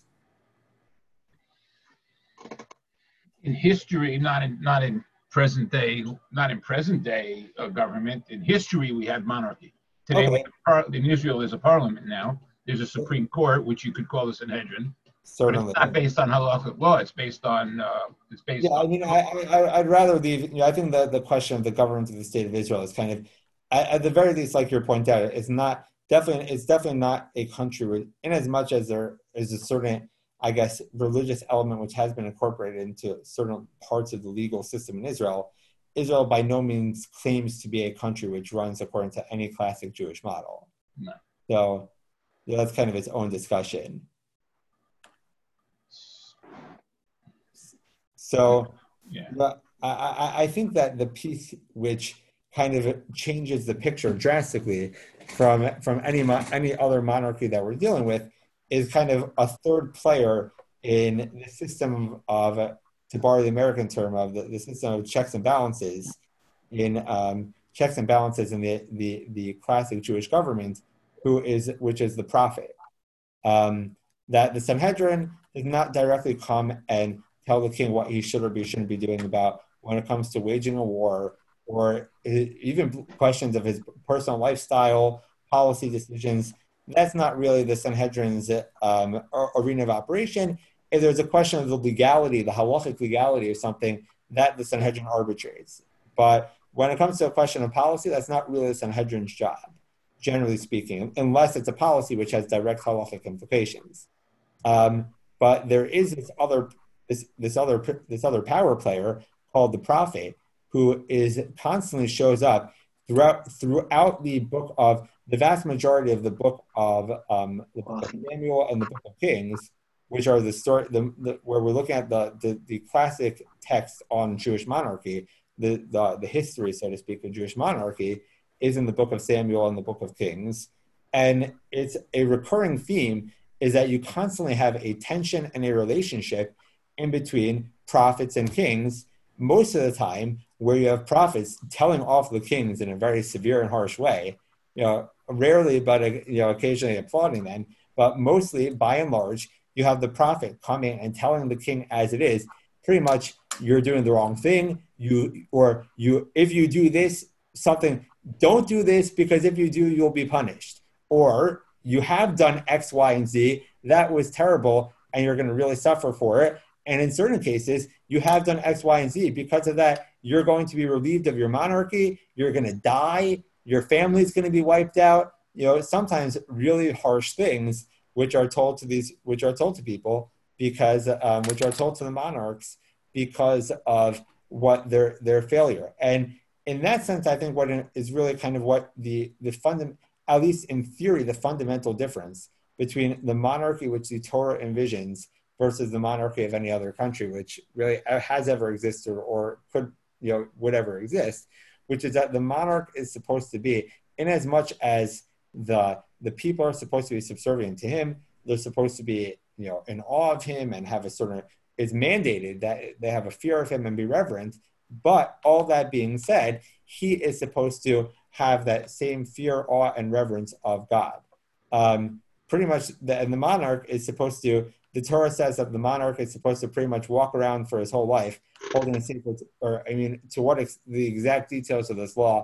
In history, not in not in present day, not in present day uh, government. In history, we had monarchy. Today, Okay. we have par- in Israel, there's a parliament now. There's a Supreme Court, which you could call the Sanhedrin. Certainly. But it's not based on halakhic law. It's based on. Uh, it's based. Yeah, on, I mean, I, I, I'd rather leave. You know, I think the the question of the government of the state of Israel is kind of, at, at the very least, like you point out, it's not definitely. It's definitely not a country with, in as much as there is a certain, I guess, religious element which has been incorporated into certain parts of the legal system in Israel. Israel by no means claims to be a country which runs according to any classic Jewish model. No. So yeah, that's kind of its own discussion. So Yeah. but I, I, I think that the piece which kind of changes the picture drastically from from any mo- any other monarchy that we're dealing with is kind of a third player in the system of, uh, to borrow the American term, of the, the system of checks and balances, in um, checks and balances in the, the, the classic Jewish government, who is which is the prophet. Um, that the Sanhedrin does not directly come and tell the king what he should or be, shouldn't be doing about when it comes to waging a war, or even questions of his personal lifestyle, policy decisions. That's not really the Sanhedrin's um, arena of operation. If there's a question of the legality, the halachic legality of something, that the Sanhedrin arbitrates. But when it comes to a question of policy, that's not really the Sanhedrin's job, generally speaking, unless it's a policy which has direct halachic implications. Um, but there is this other, this, this other, this other power player called the prophet, who is constantly shows up throughout throughout the book of the vast majority of the book of um, the book of Samuel and the book of Kings, which are the story the, the where we're looking at the, the the classic text on Jewish monarchy, the, the the history, so to speak, of Jewish monarchy, is in the book of Samuel and the book of Kings. And it's a recurring theme is that you constantly have a tension and a relationship in between prophets and kings, most of the time where you have prophets telling off the kings in a very severe and harsh way, you know, rarely, but, you know, occasionally applauding them, but mostly, by and large, you have the prophet coming and telling the king as it is, pretty much, you're doing the wrong thing, you, or you, if you do this, something, don't do this, because if you do, you'll be punished. Or you have done X, Y, and Z, that was terrible, and you're going to really suffer for it. And in certain cases, you have done X, Y, and Z. Because of that, you're going to be relieved of your monarchy. You're going to die. Your family's going to be wiped out. You know, sometimes really harsh things, which are told to these, which are told to people because, um, which are told to the monarchs because of what their their failure. And in that sense, I think what is really kind of what the the fundamental, at least in theory, the fundamental difference between the monarchy which the Torah envisions versus the monarchy of any other country, which really has ever existed or could, you know, would ever exist, which is that the monarch is supposed to be, in as much as the the people are supposed to be subservient to him, they're supposed to be, you know, in awe of him and have a certain, it's mandated that they have a fear of him and be reverent. But all that being said, he is supposed to have that same fear, awe, and reverence of God. Um, pretty much, the, and the monarch is supposed to, the Torah says that the monarch is supposed to pretty much walk around for his whole life, holding a secret, or I mean, to what ex- the exact details of this law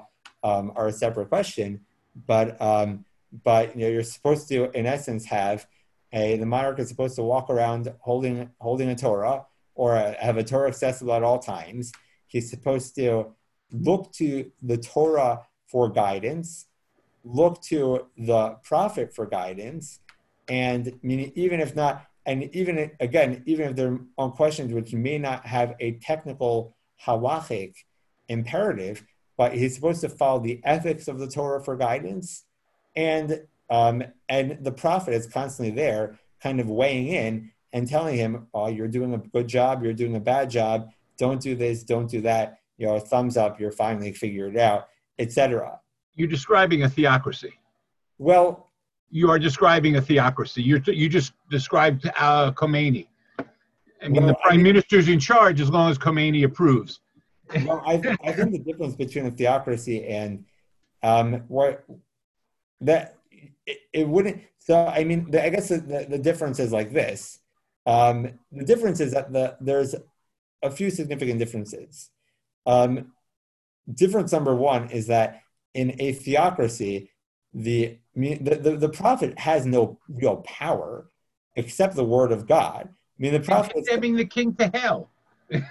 um, are a separate question. But um, but you know, you're supposed to, in essence, have a the monarch is supposed to walk around holding holding a Torah, or a, have a Torah accessible at all times. He's supposed to look to the Torah for guidance, look to the prophet for guidance, and meaning even if not, and even again, even if they're on questions which may not have a technical halachic imperative, but he's supposed to follow the ethics of the Torah for guidance, and um, and the prophet is constantly there, kind of weighing in and telling him, "Oh, you're doing a good job. You're doing a bad job. Don't do this. Don't do that. You know, thumbs up. You're finally figured it out, et cetera" You're describing a theocracy. Well, you are describing a theocracy. You you just described uh, Khomeini. I mean, well, the prime I mean, minister's in charge as long as Khomeini approves. Well, I, th- I think the difference between a theocracy and um, what that it, it wouldn't. So I mean, the, I guess the, the, the difference is like this. Um, the difference is that the there's a few significant differences. Um, difference number one is that in a theocracy, the the, the the prophet has no real power except the word of God. I mean, the prophet is condemning the king to hell. Okay,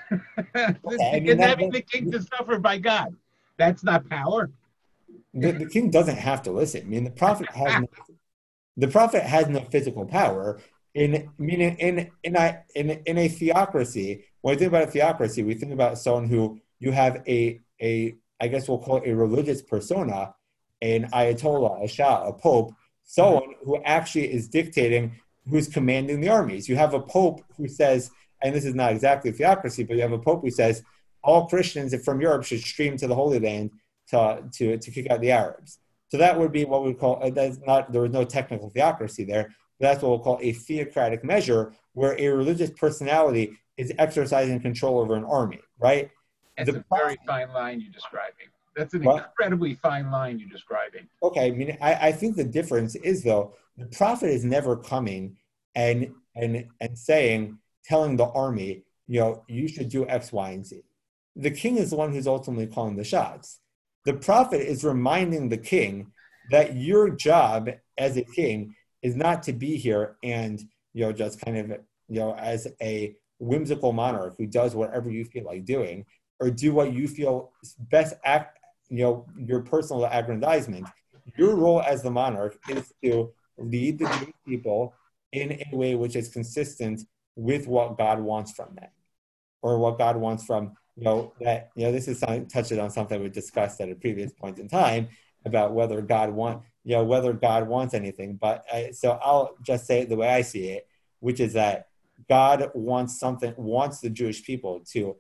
I mean, condemning that- the king to suffer by God. That's not power. The, the king doesn't have to listen. I mean, the prophet has no, the prophet has no physical power. In meaning in in a in in a theocracy, when we think about a theocracy, we think about someone who you have a a I guess we'll call it a religious persona, an ayatollah, a shah, a pope, someone who actually is dictating, who's commanding the armies. You have a pope who says, and this is not exactly a theocracy, but you have a pope who says all Christians from Europe should stream to the Holy Land to to, to kick out the Arabs. So that would be what we call, that's not, there was no technical theocracy there, but that's what we'll call a theocratic measure, where a religious personality is exercising control over an army, right? That's The a very fine line you're describing. That's an What? incredibly fine line you're describing. Okay, I mean, I, I think the difference is, though, the prophet is never coming and and and saying, telling the army, you know, you should do X, Y, and Z. The king is the one who's ultimately calling the shots. The prophet is reminding the king that your job as a king is not to be here and, you know, just kind of, you know, as a whimsical monarch who does whatever you feel like doing, or do what you feel best act, you know, your personal aggrandizement. Your role as the monarch is to lead the Jewish people in a way which is consistent with what God wants from them, or what God wants from, you know, that, you know, this is something, touching on something we discussed at a previous point in time about whether God want, you know, whether God wants anything. But I, so I'll just say it the way I see it, which is that God wants something, wants the Jewish people to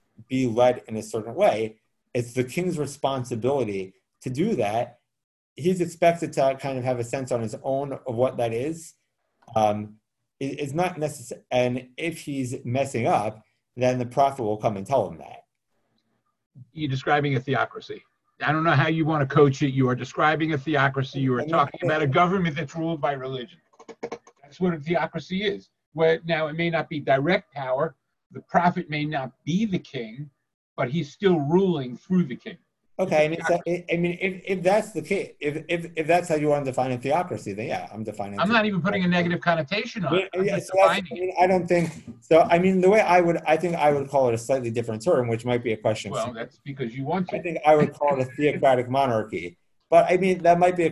be led in a certain way. It's the king's responsibility to do that. He's expected to kind of have a sense on his own of what that is. Um, it, it's not necessary. And if he's messing up, then the prophet will come and tell him that. You're describing a theocracy. I don't know how you want to coach it. You are describing a theocracy. You are talking about a government that's ruled by religion. That's what a theocracy is. Where now it may not be direct power. The prophet may not be the king, but he's still ruling through the king. Okay, I mean, so, I mean, if, if that's the case, if, if if that's how you want to define a theocracy, then yeah, I'm defining. I'm not even putting a negative connotation on it. I'm Yeah, just so that's, I, defining mean, I don't think so. I mean, the way I would, I think I would call it a slightly different term, which might be a question. it. Well, that's because you want I to. think I would call it a theocratic monarchy, but I mean that might be a,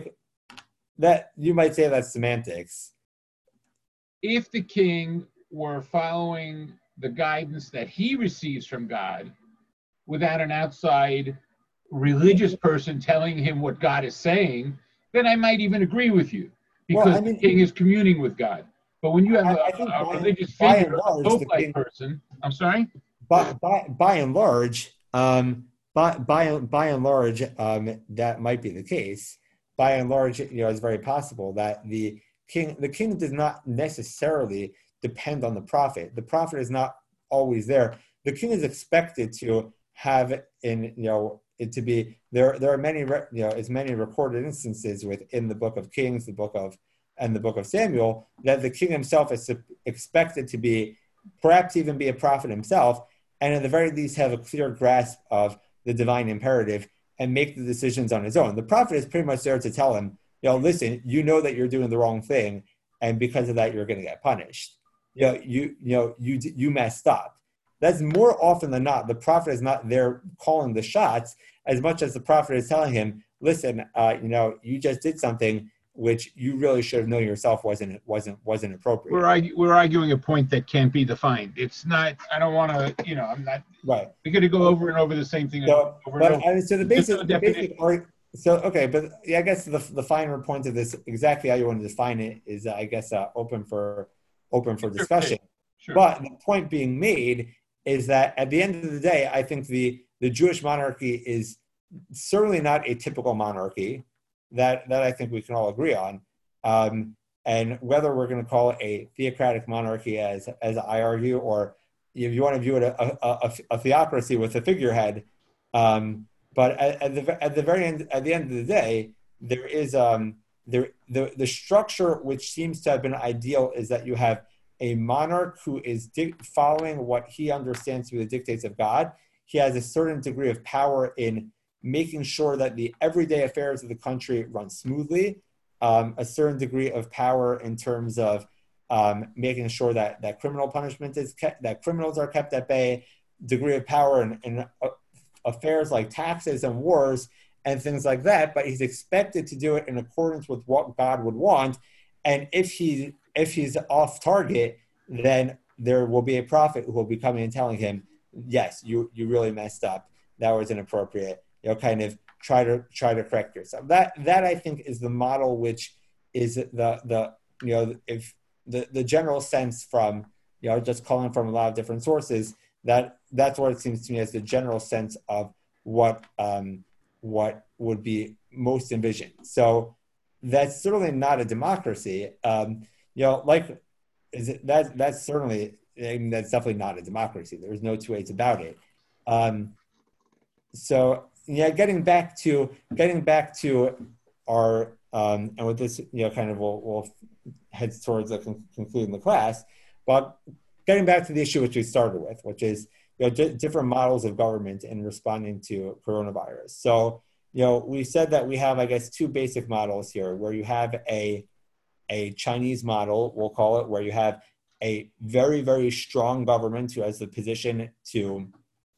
that you might say that's semantics. If the king were following the guidance that he receives from God, without an outside religious person telling him what God is saying, then I might even agree with you, because Well, I mean, the king is communing with God. But when you have I- a, I think a by- religious by figure, and a large, the pope-like king- person, I'm sorry? But by by and large, um, by by by and large, um, that might be the case. By and large, you know, it's very possible that the king, the king does not necessarily depend on the prophet. The prophet is not always there. The king is expected to have, in you know, it to be there. There are many, you know, as many recorded instances within the Book of Kings, the Book of, and the Book of Samuel, that the king himself is expected to be, perhaps even be a prophet himself, and at the very least have a clear grasp of the divine imperative and make the decisions on his own. The prophet is pretty much there to tell him, you know, listen, you know that you're doing the wrong thing, and because of that, you're going to get punished. You know, you you know you you messed up. That's more often than not. The prophet is not there calling the shots as much as the prophet is telling him, listen, uh, you know, you just did something which you really should have known yourself wasn't wasn't wasn't appropriate. We're argu- we're arguing a point that can't be defined. It's not. I don't want to. You know, I'm not. Right. We're going to go over and over the same thing. So, over but and over. I, so the There's basic, no the basic definition. art. So okay, but yeah, I guess the the finer point of this, exactly how you want to define it, is uh, I guess uh, open for open for discussion. Sure. But the point being made is that at the end of the day, I think the the Jewish monarchy is certainly not a typical monarchy. That that I think we can all agree on. Um, and whether we're going to call it a theocratic monarchy, as as I argue, or if you want to view it a, a, a theocracy with a figurehead, um, but at, at the at the very end, at the end of the day, there is um, there the the structure which seems to have been ideal is that you have a monarch who is di- following what he understands to be the dictates of God. He has a certain degree of power in making sure that the everyday affairs of the country run smoothly. Um, a certain degree of power in terms of um, making sure that, that criminal punishment is kept, that criminals are kept at bay, degree of power in, in uh, affairs like taxes and wars and things like that. But he's expected to do it in accordance with what God would want. And if he if he's off target, then there will be a prophet who will be coming and telling him, yes, you you really messed up. That was inappropriate. You know, kind of try to try to correct yourself. That that I think is the model, which is the the you know if the the general sense from you know just calling from a lot of different sources, that that's what it seems to me as the general sense of what um, what would be most envisioned. So that's certainly not a democracy. Um, you know, like is it that that's certainly I mean that's definitely not a democracy. There's no two ways about it. Um, so. Yeah, getting back to getting back to our um, and with this, you know, kind of we'll, we'll head towards the con- concluding the class. But getting back to the issue which we started with, which is you know d- different models of government in responding to coronavirus. So you know we said that we have I guess two basic models here, where you have a a Chinese model, we'll call it, where you have a very very strong government who has the position to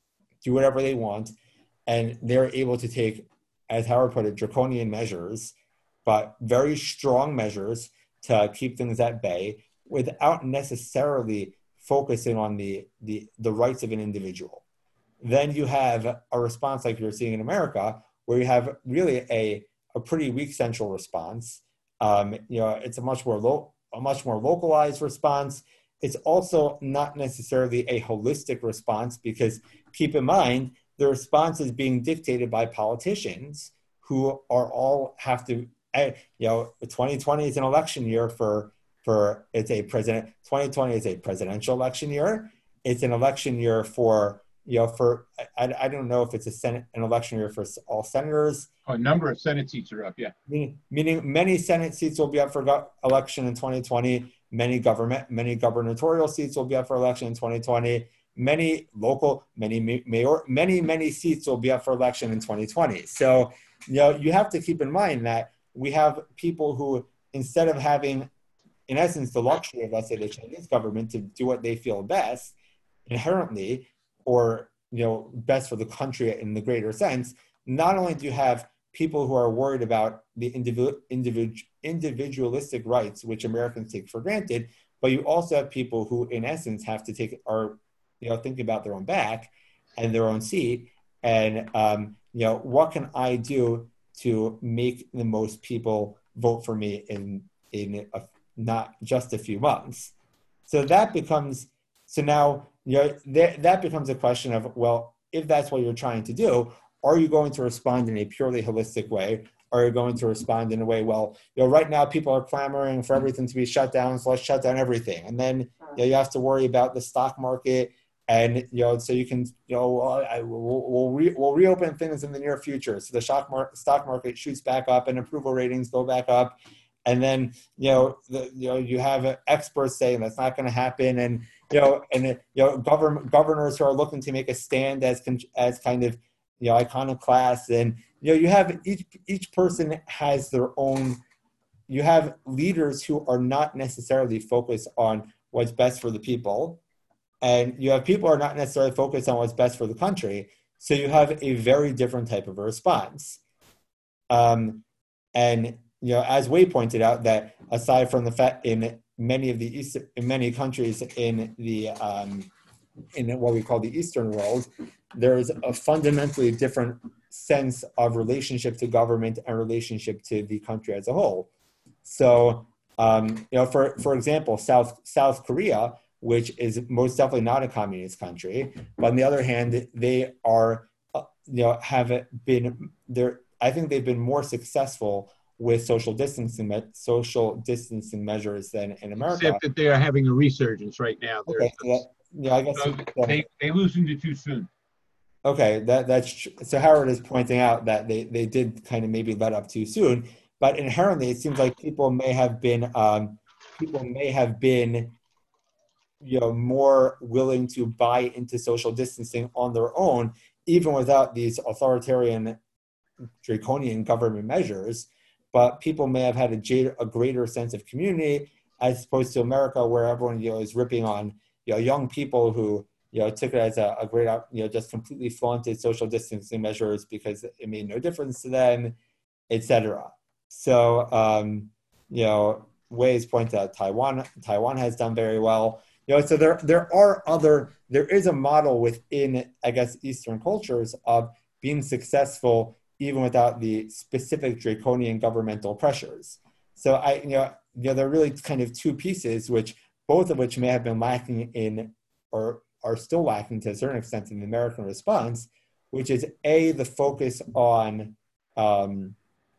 do whatever they want. And they're able to take, as Howard put it, draconian measures, but very strong measures to keep things at bay without necessarily focusing on the, the, the rights of an individual. Then you have a response like you're seeing in America, where you have really a, a pretty weak central response. Um, you know, it's a much more lo- a much more localized response. It's also not necessarily a holistic response, because keep in mind, the response is being dictated by politicians who are all have to, you know, twenty twenty is an election year for, for it's a president, twenty twenty is a presidential election year. It's an election year for, you know, for, I, I don't know if it's a Senate, an election year for all senators. Oh, a number of Senate seats are up, yeah. Meaning, meaning many Senate seats will be up for go- election in twenty twenty. Many government, many gubernatorial seats will be up for election in twenty twenty. Many local, many mayor, many, many seats will be up for election in twenty twenty. So, you know, you have to keep in mind that we have people who, instead of having, in essence, the luxury of, let's say, the Chinese government to do what they feel best inherently, or, you know, best for the country in the greater sense, not only do you have people who are worried about the individual, individual, individualistic rights, which Americans take for granted, but you also have people who, in essence, have to take, are, you know, thinking about their own back and their own seat, and um, you know, what can I do to make the most people vote for me in in a, not just a few months? So that becomes so now you know th- that becomes a question of, well, if that's what you're trying to do, are you going to respond in a purely holistic way? Are you going to respond in a way, well, you know, right now people are clamoring for everything to be shut down, so let's shut down everything, and then you know, you have to worry about the stock market. And, you know, so you can, you know, well, I, we'll, we'll, re, we'll reopen things in the near future. So the stock, mar- stock market shoots back up and approval ratings go back up. And then, you know, the, you know, you have experts saying that's not going to happen. And, you know, and, you know, govern, governors who are looking to make a stand as, as kind of, you know, iconoclasts and, you know, you have each each person has their own. You have leaders who are not necessarily focused on what's best for the people, and you have people who are not necessarily focused on what's best for the country. So you have a very different type of a response. Um, and you know, as Wei pointed out, that aside from the fact in many of the East, in many countries in the um, in what we call the Eastern world, there is a fundamentally different sense of relationship to government and relationship to the country as a whole. So, um, you know, for for example, South South Korea, which is most definitely not a communist country, but on the other hand, they are, uh, you know, have been there. I think they've been more successful with social distancing social distancing measures than in America. Except that they are having a resurgence right now. Okay, so that, yeah, I guess so so, they they loosened it too soon. Okay, that that's tr- so Howard is pointing out that they they did kind of maybe let up too soon, but inherently it seems like people may have been um, people may have been, you know, more willing to buy into social distancing on their own, even without these authoritarian, draconian government measures. But people may have had a, j- a greater sense of community, as opposed to America, where everyone, you know, is ripping on, you know, young people who, you know, took it as a, a great, you know, just completely flaunted social distancing measures because it made no difference to them, et cetera. So, um, you know, Wei's pointed out Taiwan, Taiwan has done very well. You know, so there, there are other, there is a model within, I guess, Eastern cultures of being successful even without the specific draconian governmental pressures. So I, you know, you know, there are really kind of two pieces, which both of which may have been lacking in, or are still lacking to a certain extent in the American response, which is A, the focus on, um,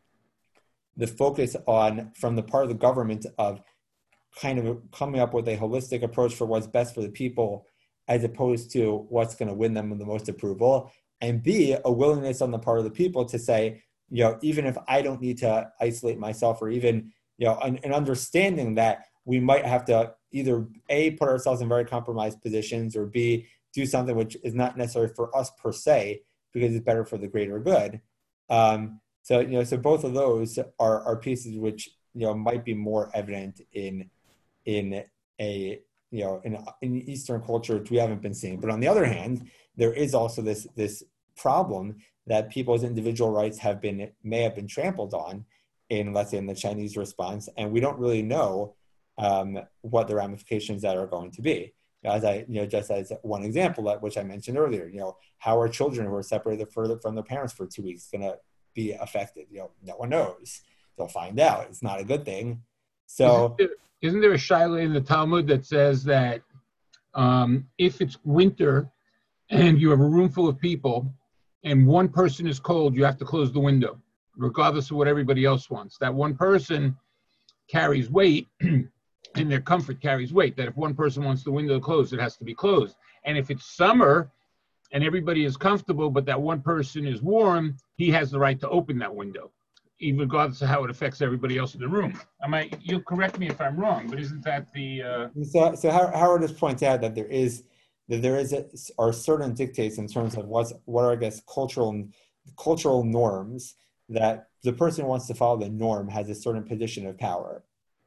the focus on, from the part of the government of kind of coming up with a holistic approach for what's best for the people, as opposed to what's going to win them the most approval. And B, a willingness on the part of the people to say, you know, even if I don't need to isolate myself, or even, you know, an, an understanding that we might have to either A, put ourselves in very compromised positions, or B, do something which is not necessary for us per se, because it's better for the greater good. Um, so, you know, so both of those are, are pieces which, you know, might be more evident in, in a, you know, in, in Eastern culture, which we haven't been seeing. But on the other hand, there is also this, this problem that people's individual rights have been, may have been trampled on in, let's say, in the Chinese response. And we don't really know um, what the ramifications that are going to be. As I, you know, just as one example, which I mentioned earlier, you know, how are children who are separated further from their parents for two weeks going to be affected? You know, no one knows. They'll find out. It's not a good thing. So, isn't there, isn't there a shaila in the Talmud that says that um, if it's winter and you have a room full of people and one person is cold, you have to close the window, regardless of what everybody else wants? That one person carries weight, and their comfort carries weight, that if one person wants the window closed, it has to be closed. And if it's summer and everybody is comfortable, but that one person is warm, he has the right to open that window, even regardless of how it affects everybody else in the room. I might, you'll correct me if I'm wrong, but isn't that the... Uh... So, so Howard just points out that there is, that there is a, are certain dictates in terms of what's, what are, I guess, cultural, cultural norms, that the person who wants to follow the norm has a certain position of power.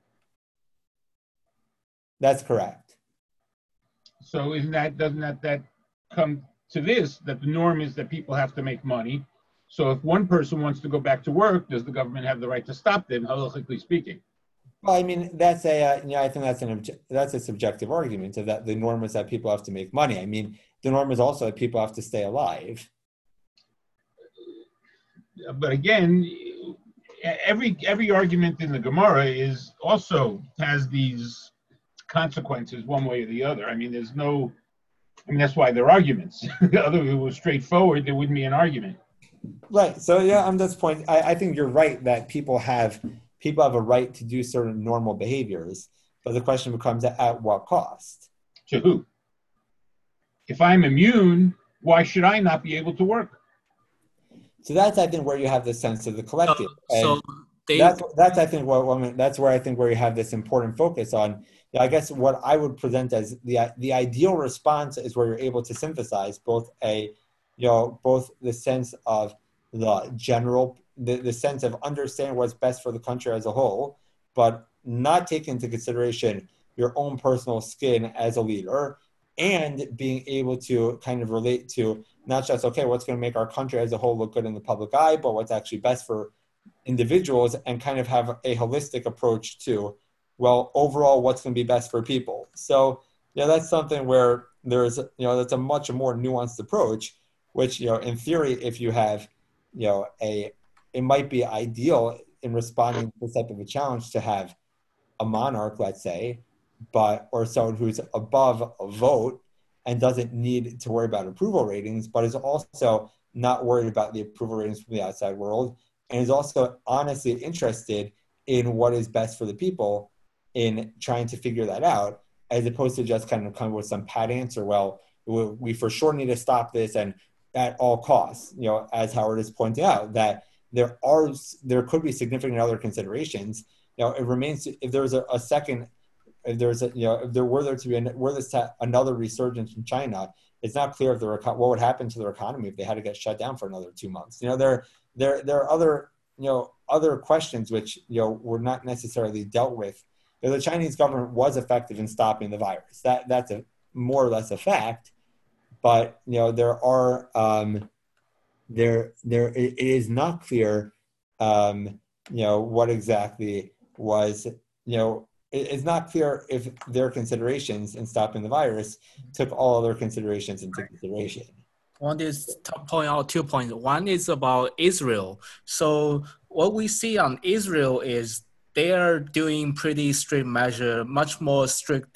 That's correct. So isn't that, doesn't that, that come to this, that the norm is that people have to make money? So if one person wants to go back to work, does the government have the right to stop them, halachically speaking? Well, I mean, that's a, uh, you know, I think that's an obje- that's a subjective argument, of that the norm is that people have to make money. I mean, the norm is also that people have to stay alive. But again, every every argument in the Gemara is also has these consequences one way or the other. I mean, there's no, I mean, that's why they're arguments. Other if it was straightforward, there wouldn't be an argument. Right. So yeah, on this point, I, I think you're right that people have people have a right to do certain normal behaviors, but the question becomes, at, at what cost? To who? If I'm immune, why should I not be able to work? So that's, I think, where you have the sense of the collective. So, so they, that's that's I think what woman that's where I think where you have this important focus on. You know, I guess what I would present as the the ideal response is where you're able to synthesize both a, you know, both the sense of the general, the, the sense of understanding what's best for the country as a whole, but not taking into consideration your own personal skin as a leader, and being able to kind of relate to not just, okay, what's going to make our country as a whole look good in the public eye, but what's actually best for individuals, and kind of have a holistic approach to, well, overall, what's going to be best for people. So, yeah, that's something where there's, you know, that's a much more nuanced approach, which, you know, in theory, if you have, you know, a, it might be ideal in responding to this type of a challenge to have a monarch, let's say, but, or someone who's above a vote and doesn't need to worry about approval ratings, but is also not worried about the approval ratings from the outside world, and is also honestly interested in what is best for the people in trying to figure that out, as opposed to just kind of come with some pat answer, well, we for sure need to stop this and at all costs. You know, as Howard is pointing out, that there are, there could be significant other considerations. You know, it remains, if there's a, a second, if there's a, you know, if there were there to be, an, were this to another resurgence in China, it's not clear if the, what would happen to their economy if they had to get shut down for another two months. You know, there, there, there are other, you know, other questions which, you know, were not necessarily dealt with. You know, the Chinese government was effective in stopping the virus. That, that's a more or less a fact. But, you know, there are, um, there, there, it is not clear, um, you know, what exactly was, you know, it, it's not clear if their considerations in stopping the virus took all other considerations into consideration. Want to point out two points. One is about Israel. So what we see on Israel is they are doing pretty strict measure, much more strict